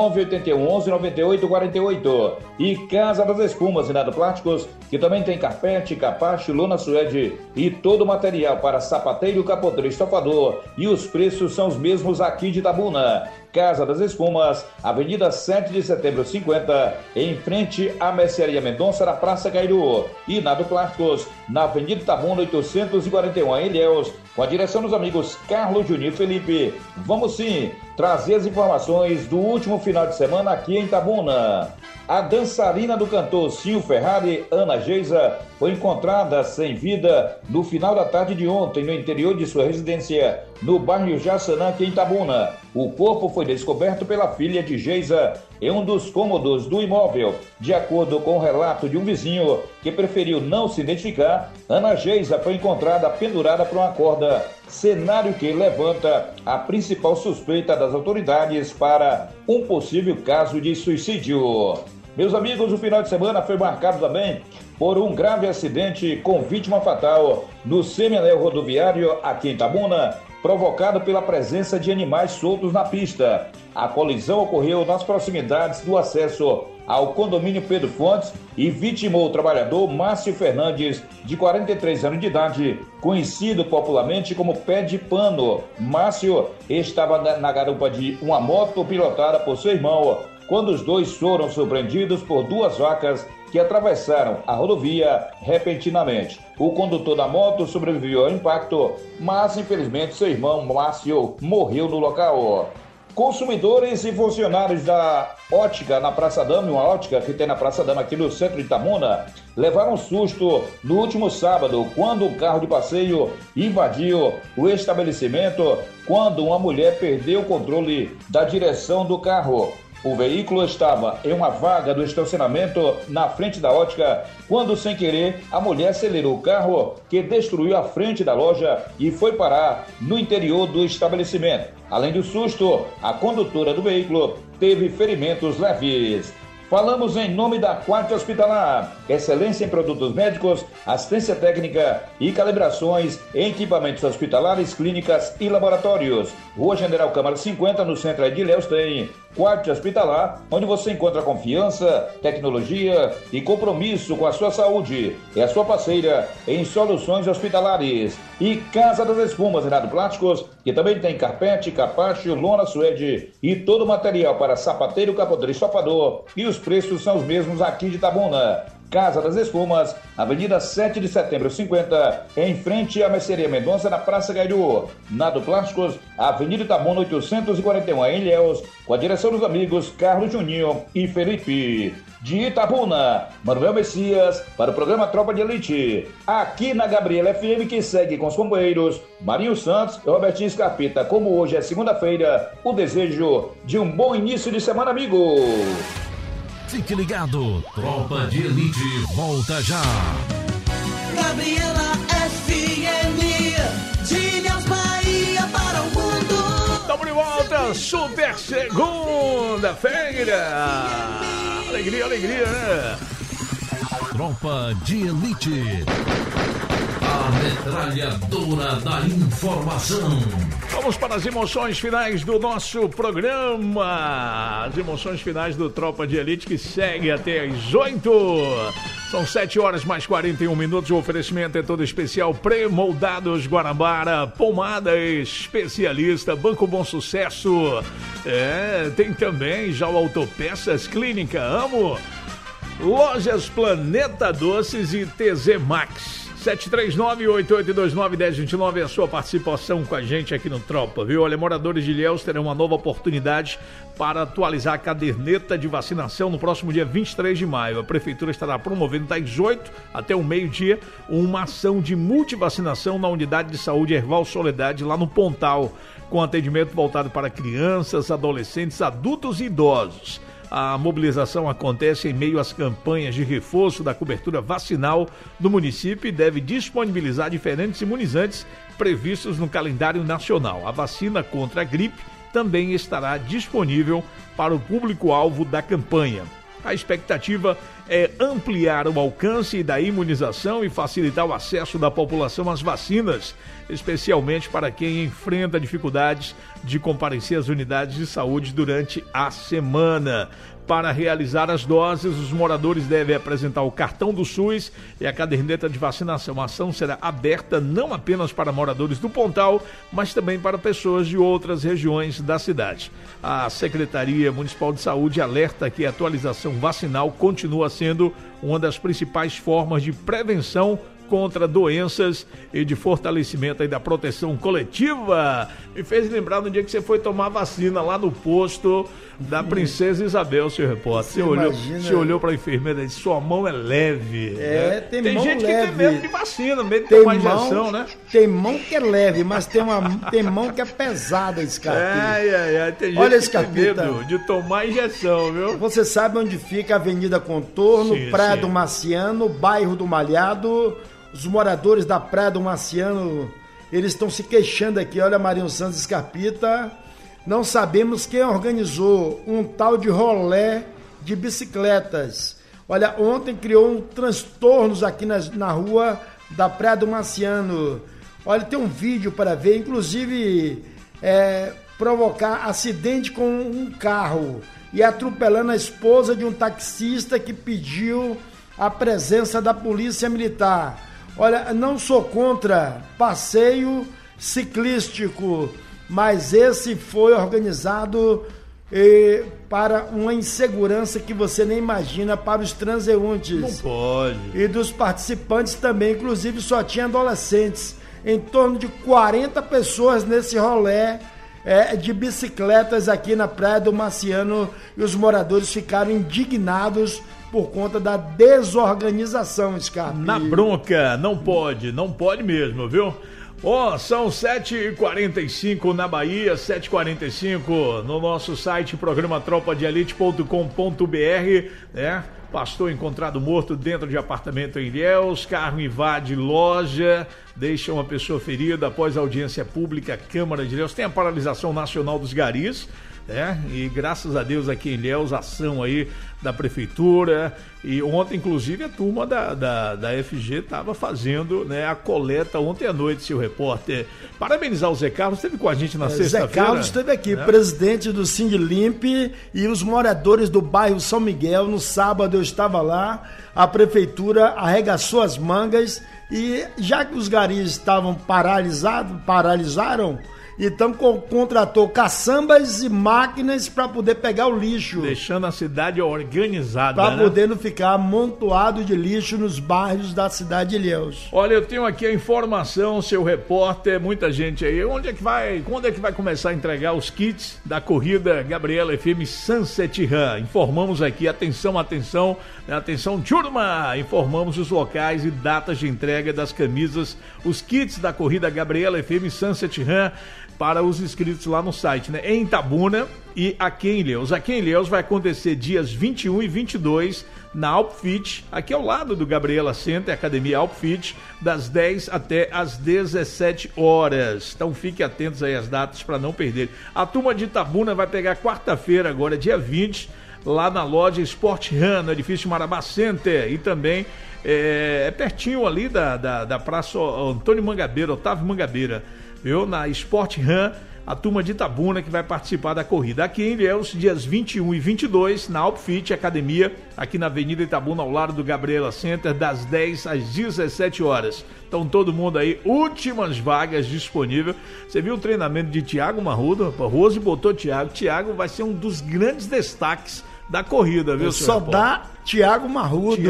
V: 981 11 98 48. E Casa das Espumas e Nado Plásticos, que também tem carpete, capacho, lona suede e todo o material para sapateiro, capoteiro e estofador. E os preços são os mesmos aqui de Itabuna. Casa das Espumas, Avenida 7 de Setembro 50, em frente à Mercearia Mendonça, na Praça Cairu. E Nado Plásticos, na Avenida Itabuna 841, em Ilhéus, com a direção dos amigos Carlos, Juninho e Felipe. Vamos sim trazer as informações do último final de semana aqui em Itabuna. A dançarina do cantor Cinho Ferrari, Ana Geisa, foi encontrada sem vida no final da tarde de ontem no interior de sua residência, no bairro Jaçanã, aqui em Itabuna. O corpo foi descoberto pela filha de Geisa em um dos cômodos do imóvel. De acordo com o relato de um vizinho que preferiu não se identificar, Ana Geisa foi encontrada pendurada por uma corda, cenário que levanta a principal suspeita das autoridades para um possível caso de suicídio. Meus amigos, o final de semana foi marcado também por um grave acidente com vítima fatal no semianel rodoviário aqui em Itabuna, provocado pela presença de animais soltos na pista. A colisão ocorreu nas proximidades do acesso ao condomínio Pedro Fontes e vitimou o trabalhador Márcio Fernandes, de 43 anos de idade, conhecido popularmente como Pé de Pano. Márcio estava na garupa de uma moto pilotada por seu irmão, quando os dois foram surpreendidos por duas vacas que atravessaram a rodovia repentinamente. O condutor da moto sobreviveu ao impacto, mas infelizmente seu irmão Márcio morreu no local. Consumidores e funcionários da ótica na Praça Dama, uma ótica que tem na Praça Dama aqui no centro de Itabuna, levaram um susto no último sábado, quando um carro de passeio invadiu o estabelecimento, quando uma mulher perdeu o controle da direção do carro. O veículo estava em uma vaga do estacionamento na frente da ótica, quando, sem querer, a mulher acelerou o carro, que destruiu a frente da loja e foi parar no interior do estabelecimento. Além do susto, a condutora do veículo teve ferimentos leves. Falamos em nome da Quarte Hospitalar, excelência em produtos médicos, assistência técnica e calibrações em equipamentos hospitalares, clínicas e laboratórios. Rua General Câmara 50, no centro de Ilhéus, tem Quarte Hospitalar, onde você encontra confiança, tecnologia e compromisso com a sua saúde. É a sua parceira em soluções hospitalares. E Casa das Espumas, Renato Plásticos, que também tem carpete, capacho, lona suede e todo o material para sapateiro, capoteiro e estofador. E os preços são os mesmos aqui de Itabuna. Casa das Espumas, Avenida 7 de Setembro 50, em frente à Mercearia Mendonça, na Praça Gairu. Nado Plásticos, Avenida Itabuna 841, em Ilhéus, com a direção dos amigos Carlos Juninho e Felipe. De Itabuna, Manuel Messias, para o programa Tropa de Elite. Aqui na Gabriela FM, que segue com os companheiros Marinho Santos e Robertinho Scarpita. Como hoje é segunda-feira, o desejo de um bom início de semana, amigo.
A: Fique ligado, Tropa de Elite volta já.
F: Gabriela FM, de Ilhéus, Bahia para o mundo.
D: Estamos de volta, super segunda-feira. Alegria, alegria, né?
A: Tropa de Elite, a metralhadora da informação.
D: Vamos para as emoções finais do nosso programa. As emoções finais do Tropa de Elite, que segue até às 8. São 7 horas mais 41 minutos. O oferecimento é todo especial. Pré-moldados Guanabara, pomada especialista, Banco Bom Sucesso. Tem também já o Autopeças Clínica Amo, Lojas Planeta Doces e TZ Max. 739-8829-1029 é a sua participação com a gente aqui no Tropa, viu? Olha, moradores de Ilhéus terão uma nova oportunidade para atualizar a caderneta de vacinação no próximo dia 23 de maio. A Prefeitura estará promovendo das 8 até o meio-dia uma ação de multivacinação na Unidade de Saúde Herval Soledade, lá no Pontal, com atendimento voltado para crianças, adolescentes, adultos e idosos. A mobilização acontece em meio às campanhas de reforço da cobertura vacinal do município e deve disponibilizar diferentes imunizantes previstos no calendário nacional. A vacina contra a gripe também estará disponível para o público-alvo da campanha. A expectativa é ampliar o alcance da imunização e facilitar o acesso da população às vacinas, especialmente para quem enfrenta dificuldades de comparecer às unidades de saúde durante a semana. Para realizar as doses, os moradores devem apresentar o cartão do SUS e a caderneta de vacinação. A ação será aberta não apenas para moradores do Pontal, mas também para pessoas de outras regiões da cidade. A Secretaria Municipal de Saúde alerta que a atualização vacinal continua sendo uma das principais formas de prevenção contra doenças e de fortalecimento aí da proteção coletiva. Me fez lembrar no dia que você foi tomar vacina lá no posto da Princesa Isabel, seu repórter. Você olhou para a enfermeira e disse: sua mão é leve.
E: Tem
D: mão gente
E: leve.
D: que tem medo de vacina, medo de tomar injeção, né?
E: Tem mão que é leve, mas tem mão que é pesada, Scarpita.
D: Tem gente
E: Olha,
D: que tem medo de tomar injeção, viu?
E: Você sabe onde fica a Avenida Contorno,
D: Sim,
E: Praia
D: sim.
E: do Marciano, bairro do Malhado. Os moradores da Praia do Marciano, eles estão se queixando aqui. Olha, Marinho Santos e Scarpita, não sabemos quem organizou um tal de rolé de bicicletas. Olha, ontem criou transtornos aqui na rua da Praia do Marciano. Olha, tem um vídeo para ver, inclusive provocar acidente com um carro e atropelando a esposa de um taxista que pediu a presença da polícia militar. Olha, não sou contra passeio ciclístico, mas esse foi organizado para uma insegurança que você nem imagina para os transeuntes.
D: Não pode.
E: E dos participantes também, inclusive só tinha adolescentes. Em torno de 40 pessoas nesse rolé de bicicletas aqui na Praia do Marciano e os moradores ficaram indignados por conta da desorganização, Scarpa.
D: Na bronca, não pode mesmo, viu? São 7h45 na Bahia, 7h45 no nosso site, programa tropadeelite.com.br, né? Pastor encontrado morto dentro de apartamento em Ilhéus, carro invade loja, deixa uma pessoa ferida após audiência pública, Câmara de Ilhéus. Tem a paralisação nacional dos garis, e graças a Deus aqui em Ilhéus, ação aí da prefeitura, e ontem inclusive a turma da FG estava fazendo, né, a coleta ontem à noite, seu repórter. Parabenizar o Zé Carlos, esteve com a gente na sexta-feira.
E: Zé Carlos esteve aqui, presidente do Sindlimp, e os moradores do bairro São Miguel. No sábado eu estava lá, a prefeitura arregaçou as mangas, e já que os garis estavam paralisaram, então contratou caçambas e máquinas para poder pegar o lixo.
D: Deixando a cidade organizada,
E: para poder não ficar amontoado de lixo nos bairros da cidade de Ilhéus.
D: Olha, eu tenho aqui a informação, seu repórter, muita gente aí. Quando é que vai começar a entregar os kits da corrida Gabriela FM Sunset Run? Informamos aqui, atenção, turma! Informamos os locais e datas de entrega das camisas, os kits da corrida Gabriela FM Sunset Run, para os inscritos lá no site, né? Em Itabuna e aqui em Ilhéus. Aqui em Ilhéus vai acontecer dias 21 e 22 na Alpfit, aqui ao lado do Gabriela Center, Academia Alpfit, das 10 até as 17 horas. Então fiquem atentos aí às datas para não perder. A turma de Itabuna vai pegar quarta-feira, agora dia 20, lá na loja Sport Run, no edifício Marabá Center, e também é pertinho ali da Praça Antônio Mangabeira, Otávio Mangabeira, viu? Na Sport Run, a turma de Itabuna que vai participar da corrida. Aqui em Ilhéus, dias 21 e 22, na Alpfit Academia, aqui na Avenida Itabuna, ao lado do Gabriela Center, das 10 às 17 horas. Então todo mundo aí, últimas vagas disponíveis. Você viu o treinamento de Thiago Marrudo? Rose botou Thiago vai ser um dos grandes destaques da corrida, viu, senhor?
E: Só dá Thiago Marrudo.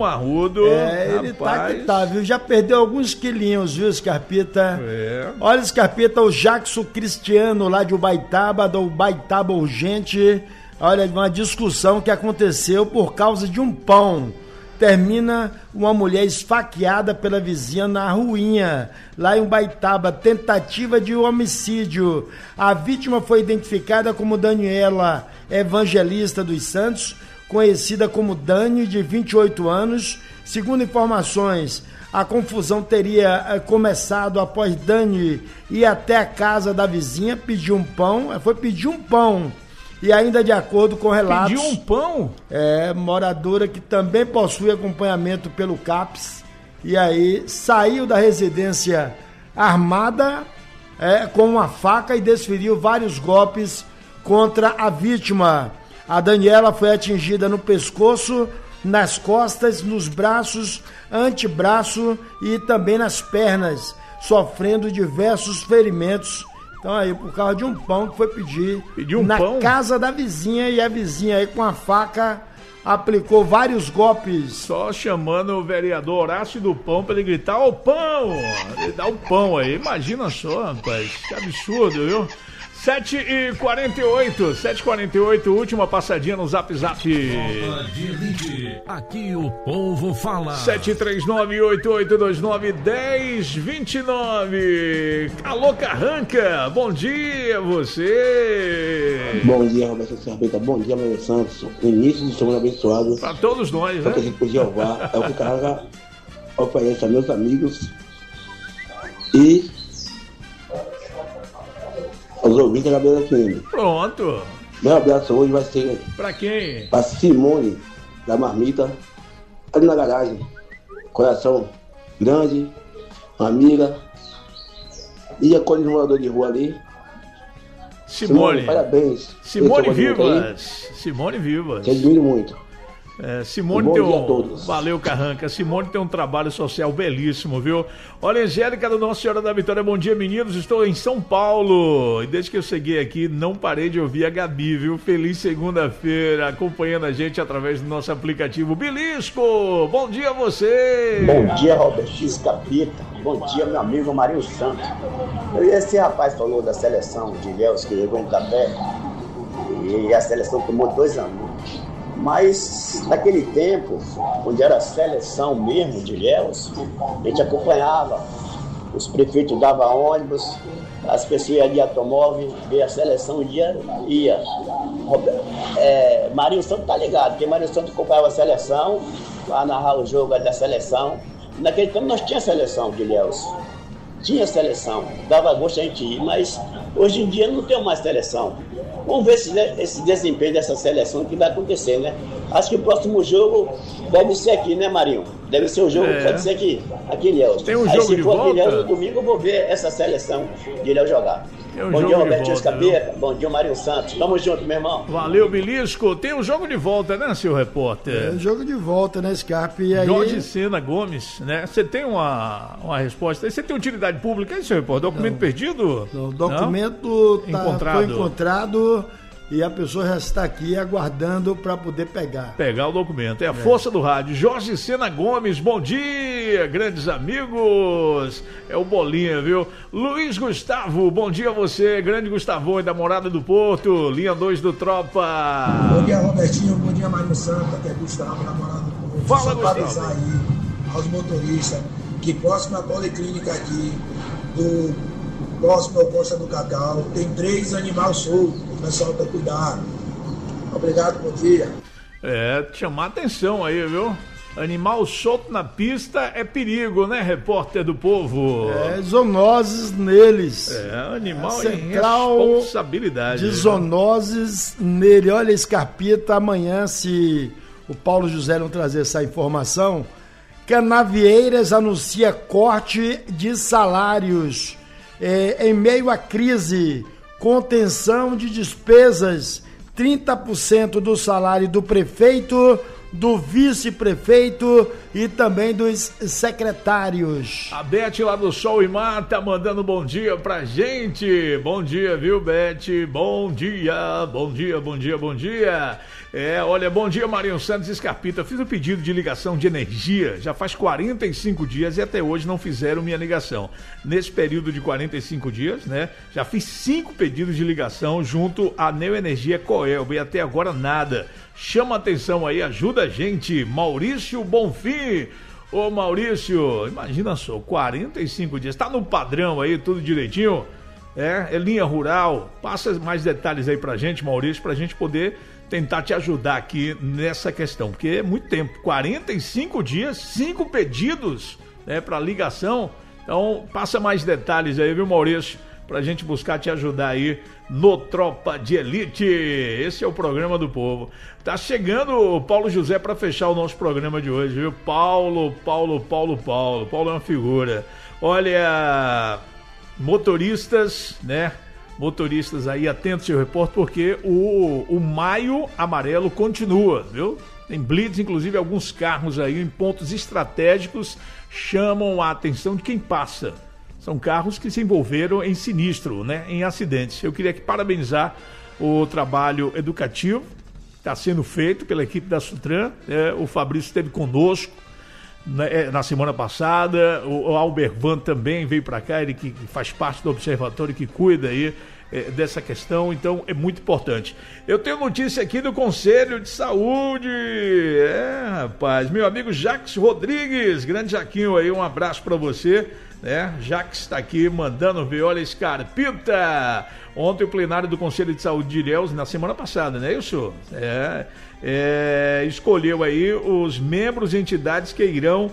D: Ele
E: tá que tá, viu? Já perdeu alguns quilinhos, viu, Scarpita? Olha, Scarpita, o Jackson Cristiano, lá de Ubaitaba, do Ubaitaba Urgente. Olha, uma discussão que aconteceu por causa de um pão. Termina uma mulher esfaqueada pela vizinha na ruinha, lá em Ubaitaba, tentativa de homicídio. A vítima foi identificada como Daniela Evangelista dos Santos, conhecida como Dani, de 28 anos. Segundo informações, a confusão teria começado após Dani ir até a casa da vizinha, pedir um pão, foi pedir um pão. E ainda de acordo com relatos...
D: Pediu um pão?
E: Moradora que também possui acompanhamento pelo CAPS, e aí saiu da residência armada com uma faca e desferiu vários golpes contra a vítima. A Daniela foi atingida no pescoço, nas costas, nos braços, antebraço e também nas pernas, sofrendo diversos ferimentos. Então aí, por causa de um pão que foi pedir na casa da vizinha, e a vizinha aí com a faca aplicou vários golpes.
D: Só chamando o vereador Horácio do Pão para ele gritar: ô pão! Ele dá um pão aí, imagina só, rapaz, que absurdo, viu? 7h48, última passadinha no Zap.
A: Aqui o povo fala.
D: 73988291029. Alô, Carranca, bom dia você.
G: Bom dia, Roberto Scarpita, bom dia, Maria Santos. Início de semana abençoado
D: para todos nós, né?
G: Para a gente podia Jeová, é o que Carranca oferece a meus amigos e aos ouvintes da Gabriela FM.
D: Pronto.
G: Meu abraço hoje vai ser...
D: Pra quem?
G: Pra Simone, da Marmita, ali na garagem. Coração grande, amiga. E acolhe os moradores de rua ali.
D: Simone,
G: parabéns.
D: Simone Vivas. Simone Vivas.
G: Te admiro muito.
D: Simone
G: bom
D: tem
G: dia a todos.
D: Valeu, Carranca. Simone tem um trabalho social belíssimo, viu? Olha, Angélica da Nossa Senhora da Vitória, bom dia, meninos. Estou em São Paulo e desde que eu cheguei aqui não parei de ouvir a Gabi, viu? Feliz segunda-feira, acompanhando a gente através do nosso aplicativo Belisco. Bom dia a você.
H: Bom dia, Robertinho Escapita. Bom dia, meu amigo Marinho Santos. Esse rapaz falou da seleção de Ilhéus que levou em café e a seleção tomou 2-1. Mas naquele tempo, onde era a seleção mesmo de Ilhéus, a gente acompanhava. Os prefeitos davam ônibus, as pessoas iam de automóvel, ver a seleção ia. Marinho Santos tá ligado, porque Marinho Santos acompanhava a seleção, para narrar o jogo da seleção. Naquele tempo nós tínhamos seleção de Ilhéus. Tinha seleção, dava gosto a gente ir, mas hoje em dia não tem mais seleção. Vamos ver esse desempenho dessa seleção que vai acontecer, né? Acho que o próximo jogo deve ser aqui, né, Marinho? Deve ser o jogo, pode ser aqui em Ilhéus.
D: Tem um jogo
H: se
D: de
H: for
D: volta?
H: Ilhéus no domingo, eu vou ver essa seleção de Ilhéus jogar. Bom dia, Robertinho Escapeta. Bom dia, Marinho Santos. Tamo junto, meu irmão.
D: Valeu, Belisco. Tem um jogo de volta, né, seu repórter?
E: É jogo de volta, né, Scarpe? E aí...
D: Jorge Sena Gomes, né? Você tem uma resposta aí? Você tem utilidade pública aí, seu repórter? Documento perdido?
E: O documento
D: foi
E: encontrado e a pessoa já está aqui aguardando para poder pegar.
D: Pegar o documento. É a força do rádio. Jorge Sena Gomes, bom dia, grandes amigos. É o Bolinha, viu? Luiz Gustavo, bom dia a você, grande Gustavão da Morada do Porto, linha 2 do Tropa.
I: Bom dia, Robertinho, bom dia, Mário Santos, aqui é Gustavo, da Morada do Porto.
D: Fala,
I: só
D: Gustavo.
I: para avisar aí aos motoristas que próximo à policlínica aqui, próximo ao Costa do Cacau, tem 3 animais soltos, o pessoal tá cuidado. Obrigado, bom dia.
D: Chamar atenção aí, viu? Animal solto na pista é perigo, né, repórter do povo?
E: Zoonoses neles.
D: Animal
E: central
D: em responsabilidade.
E: De zoonoses nele. Olha, Scarpita, amanhã, se o Paulo José não trazer essa informação, Canavieiras anuncia corte de salários em meio à crise, contenção de despesas, 30% do salário do prefeito, do vice-prefeito e também dos secretários.
D: A Beth lá do Sol e Mar tá mandando bom dia pra gente. Bom dia, viu, Beth? Bom dia, bom dia, bom dia, bom dia. Olha, bom dia, Marinho Santos e Scarpita. Fiz o pedido de ligação de energia já faz 45 dias e até hoje não fizeram minha ligação. Nesse período de 45 dias, né, já fiz 5 pedidos de ligação junto à Neoenergia Coelba e até agora nada. Chama atenção aí, ajuda a gente. Maurício Bonfim. Ô Maurício, imagina só, 45 dias. Tá no padrão aí, tudo direitinho? É linha rural. Passa mais detalhes aí pra gente, Maurício, pra gente poder tentar te ajudar aqui nessa questão, porque é muito tempo. 45 dias, 5 pedidos, né, pra ligação. Então, passa mais detalhes aí, viu, Maurício? Pra gente buscar te ajudar aí no Tropa de Elite. Esse é o programa do povo. Tá chegando o Paulo José para fechar o nosso programa de hoje, viu? Paulo é uma figura. Olha, motoristas, né? Motoristas aí, atentos, seu repórter, porque o Maio Amarelo continua, viu? Tem blitz, inclusive alguns carros aí em pontos estratégicos chamam a atenção de quem passa. São carros que se envolveram em sinistro, né? Em acidentes. Eu queria aqui parabenizar o trabalho educativo que está sendo feito pela equipe da Sutran. O Fabrício esteve conosco na semana passada. O Albervan também veio para cá, ele que faz parte do observatório que cuida aí dessa questão, então é muito importante. Eu tenho notícia aqui do Conselho de Saúde. Rapaz, meu amigo Jacques Rodrigues, grande Jaquinho aí, um abraço para você. Jacques está aqui mandando ver, olha, Scarpita. Ontem o plenário do Conselho de Saúde de Ilhéus, na semana passada, não é isso? Escolheu aí os membros e entidades que irão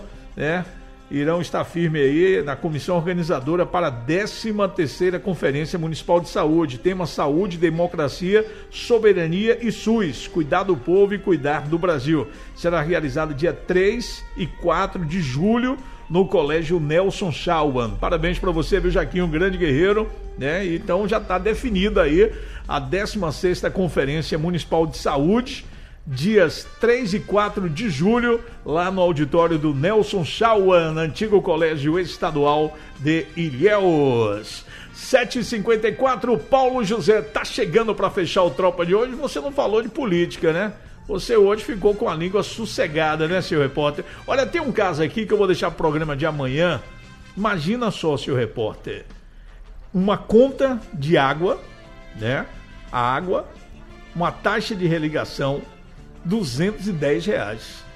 D: estar firmes aí na comissão organizadora para a 13ª Conferência Municipal de Saúde. Tema Saúde, Democracia, Soberania e SUS. Cuidar do povo e cuidar do Brasil. Será realizado dia 3 e 4 de julho no Colégio Nelson Schaumann. Parabéns para você, viu, Jaquinho, um grande guerreiro, né? Então já está definida aí a 16ª Conferência Municipal de Saúde, dias 3 e 4 de julho, lá no auditório do Nelson Chauan, antigo Colégio Estadual de Ilhéus. 7h54, Paulo José tá chegando para fechar o Tropa de hoje. Você não falou de política, né? Você hoje ficou com a língua sossegada, né, senhor repórter? Olha, tem um caso aqui que eu vou deixar pro programa de amanhã. Imagina só, senhor repórter, uma conta de água, né? A água, uma taxa de religação, R$210.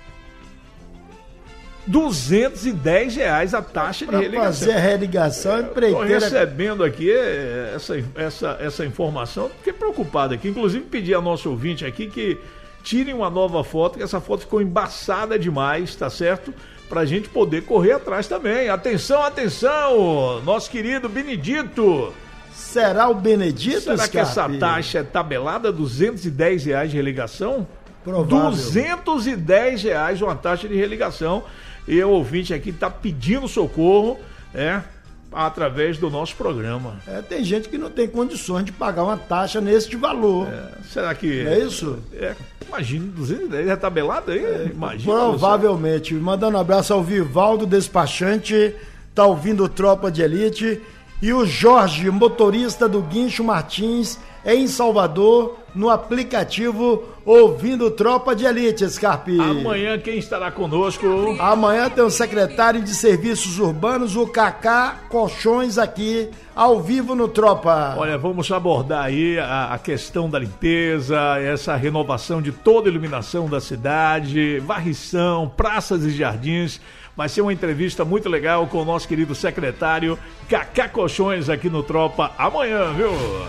D: R$210 a taxa de religação.
E: Fazer a religação, empreiteira.
D: Estou recebendo aqui essa informação, fiquei preocupado aqui. Inclusive pedi a nosso ouvinte aqui que tirem uma nova foto, que essa foto ficou embaçada demais, tá certo? Pra gente poder correr atrás também. Atenção, atenção! Nosso querido Benedito.
E: Será o Benedito,
D: Será que essa taxa é tabelada? R$210 de religação?
E: Provável.
D: R$210 uma taxa de religação. E o ouvinte aqui está pedindo socorro, através do nosso programa.
E: Tem gente que não tem condições de pagar uma taxa nesse valor.
D: Será que...
E: Não é isso?
D: Imagina, 210 é tabelado aí? Imagina.
E: Provavelmente. Mandando um abraço ao Vivaldo, despachante, tá ouvindo o Tropa de Elite. E o Jorge, motorista do Guincho Martins, em Salvador, no aplicativo, ouvindo Tropa de Elite, Scarpi.
D: Amanhã quem estará conosco?
E: Amanhã tem o secretário de Serviços Urbanos, o Cacá Colchões, aqui, ao vivo no Tropa.
D: Olha, vamos abordar aí a questão da limpeza, essa renovação de toda a iluminação da cidade, varrição, praças e jardins. Vai ser uma entrevista muito legal com o nosso querido secretário Cacá Colchões aqui no Tropa amanhã, viu?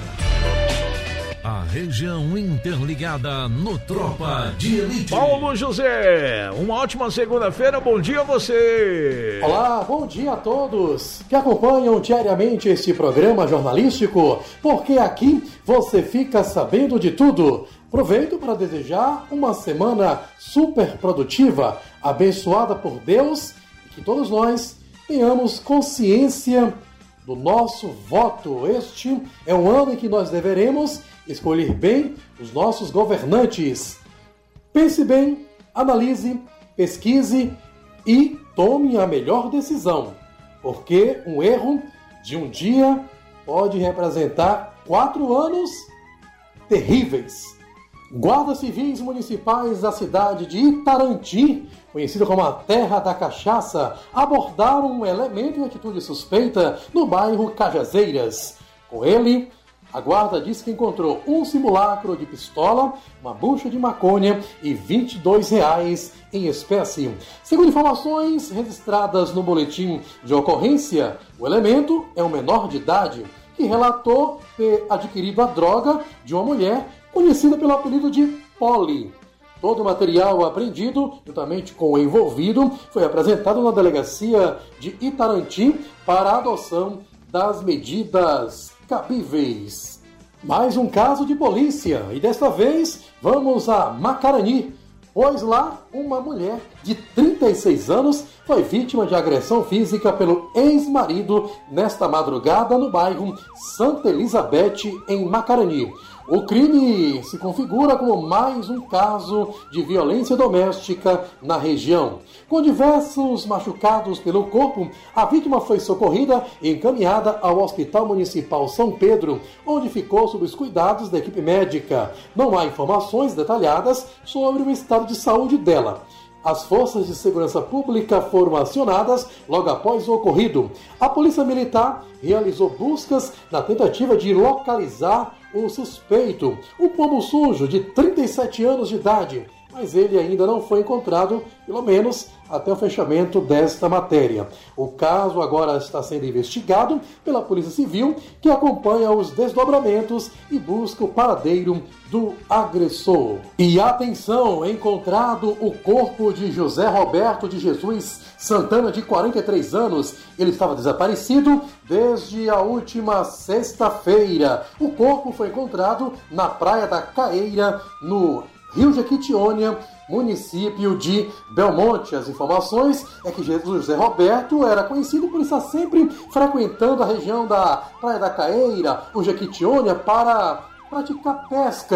A: A região interligada no Tropa de Elite.
D: Paulo José, uma ótima segunda-feira, bom dia a você.
K: Olá, bom dia a todos que acompanham diariamente este programa jornalístico, porque aqui você fica sabendo de tudo. Aproveito para desejar uma semana super produtiva, abençoada por Deus, e que todos nós tenhamos consciência do nosso voto. Este é um ano em que nós deveremos escolher bem os nossos governantes. Pense bem, analise, pesquise e tome a melhor decisão, porque um erro de um dia pode representar 4 anos terríveis. Guardas civis municipais da cidade de Itarantim, conhecida como a Terra da Cachaça, abordaram um elemento em atitude suspeita no bairro Cajazeiras. Com ele, a guarda disse que encontrou um simulacro de pistola, uma bucha de maconha e R$22 em espécie. Segundo informações registradas no boletim de ocorrência, o elemento é um menor de idade que relatou ter adquirido a droga de uma mulher conhecida pelo apelido de Polly. Todo o material apreendido, juntamente com o envolvido, foi apresentado na delegacia de Itarantim para a adoção das medidas cabíveis. Mais um caso de polícia, e desta vez vamos a Macarani, pois lá uma mulher de 36 anos foi vítima de agressão física pelo ex-marido nesta madrugada no bairro Santa Elizabeth, em Macarani. O crime se configura como mais um caso de violência doméstica na região. Com diversos machucados pelo corpo, a vítima foi socorrida e encaminhada ao Hospital Municipal São Pedro, onde ficou sob os cuidados da equipe médica. Não há informações detalhadas sobre o estado de saúde dela. As forças de segurança pública foram acionadas logo após o ocorrido. A Polícia Militar realizou buscas na tentativa de localizar o suspeito, um pombo sujo de 37 anos de idade, mas ele ainda não foi encontrado, pelo menos até o fechamento desta matéria. O caso agora está sendo investigado pela Polícia Civil, que acompanha os desdobramentos e busca o paradeiro do agressor. E atenção, encontrado o corpo de José Roberto de Jesus Santana, de 43 anos. Ele estava desaparecido desde a última sexta-feira. O corpo foi encontrado na Praia da Caeira, no Rio Jequitinhonha, município de Belmonte. As informações é que José Roberto era conhecido por estar sempre frequentando a região da Praia da Caeira, o Jequitinhonha, para praticar pescas.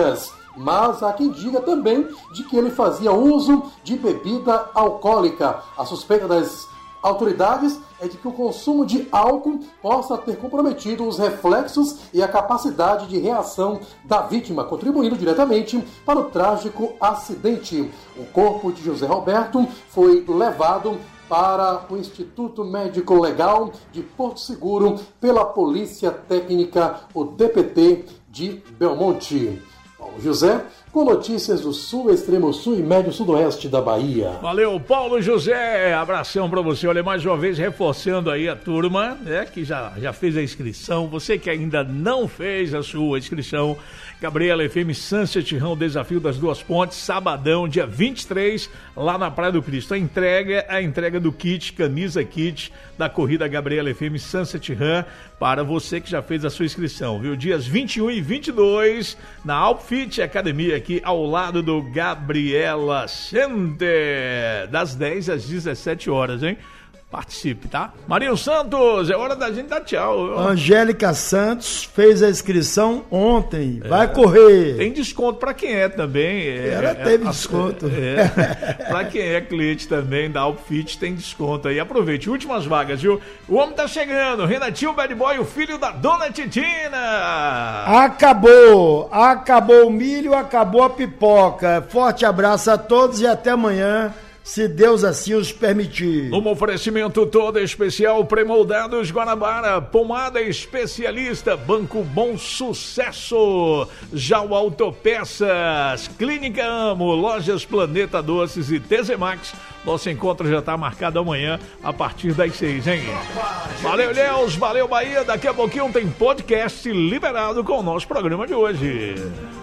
K: mas há quem diga também de que ele fazia uso de bebida alcoólica. A suspeita das autoridades é de que o consumo de álcool possa ter comprometido os reflexos e a capacidade de reação da vítima, contribuindo diretamente para o trágico acidente. O corpo de José Roberto foi levado para o Instituto Médico Legal de Porto Seguro pela Polícia Técnica, o DPT de Belmonte. Paulo José, com notícias do sul, extremo sul e médio sudoeste da Bahia.
D: Valeu, Paulo José, abração pra você. Olha, mais uma vez reforçando aí a turma, né, que já fez a inscrição. Você que ainda não fez a sua inscrição, Gabriela FM Sunset Run, Desafio das Duas Pontes, sabadão, dia 23, lá na Praia do Cristo. A entrega do kit, camisa kit da corrida Gabriela FM Sunset Run, para você que já fez a sua inscrição, viu? Dias 21 e 22, na Outfit Academia, aqui ao lado do Gabriela Center, das 10 às 17 horas, hein? Participe, tá? Marinho Santos, é hora da gente dar tchau. Viu?
E: Angélica Santos fez a inscrição ontem, vai correr.
D: Tem desconto pra quem é também.
E: Ela teve desconto.
D: Pra quem é cliente também da Outfit, tem desconto aí. Aproveite, últimas vagas, viu? O homem tá chegando, Renatinho Bad Boy, o filho da Dona Titina.
E: Acabou o milho, acabou a pipoca. Forte abraço a todos e até amanhã, se Deus assim os permitir.
D: Um oferecimento todo especial, Premoldados Guanabara, pomada especialista, Banco Bom Sucesso, Jau Autopeças, Clínica Amo, Lojas Planeta Doces e TZ Max. Nosso encontro já está marcado amanhã a partir das 6, hein? Valeu, Léus, valeu, Bahia. Daqui a pouquinho tem podcast liberado com o nosso programa de hoje.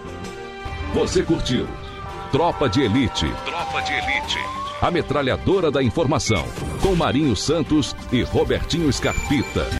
M: Você curtiu Tropa de Elite. Tropa de Elite. A metralhadora da informação, com Marinho Santos e Robertinho Scarpita.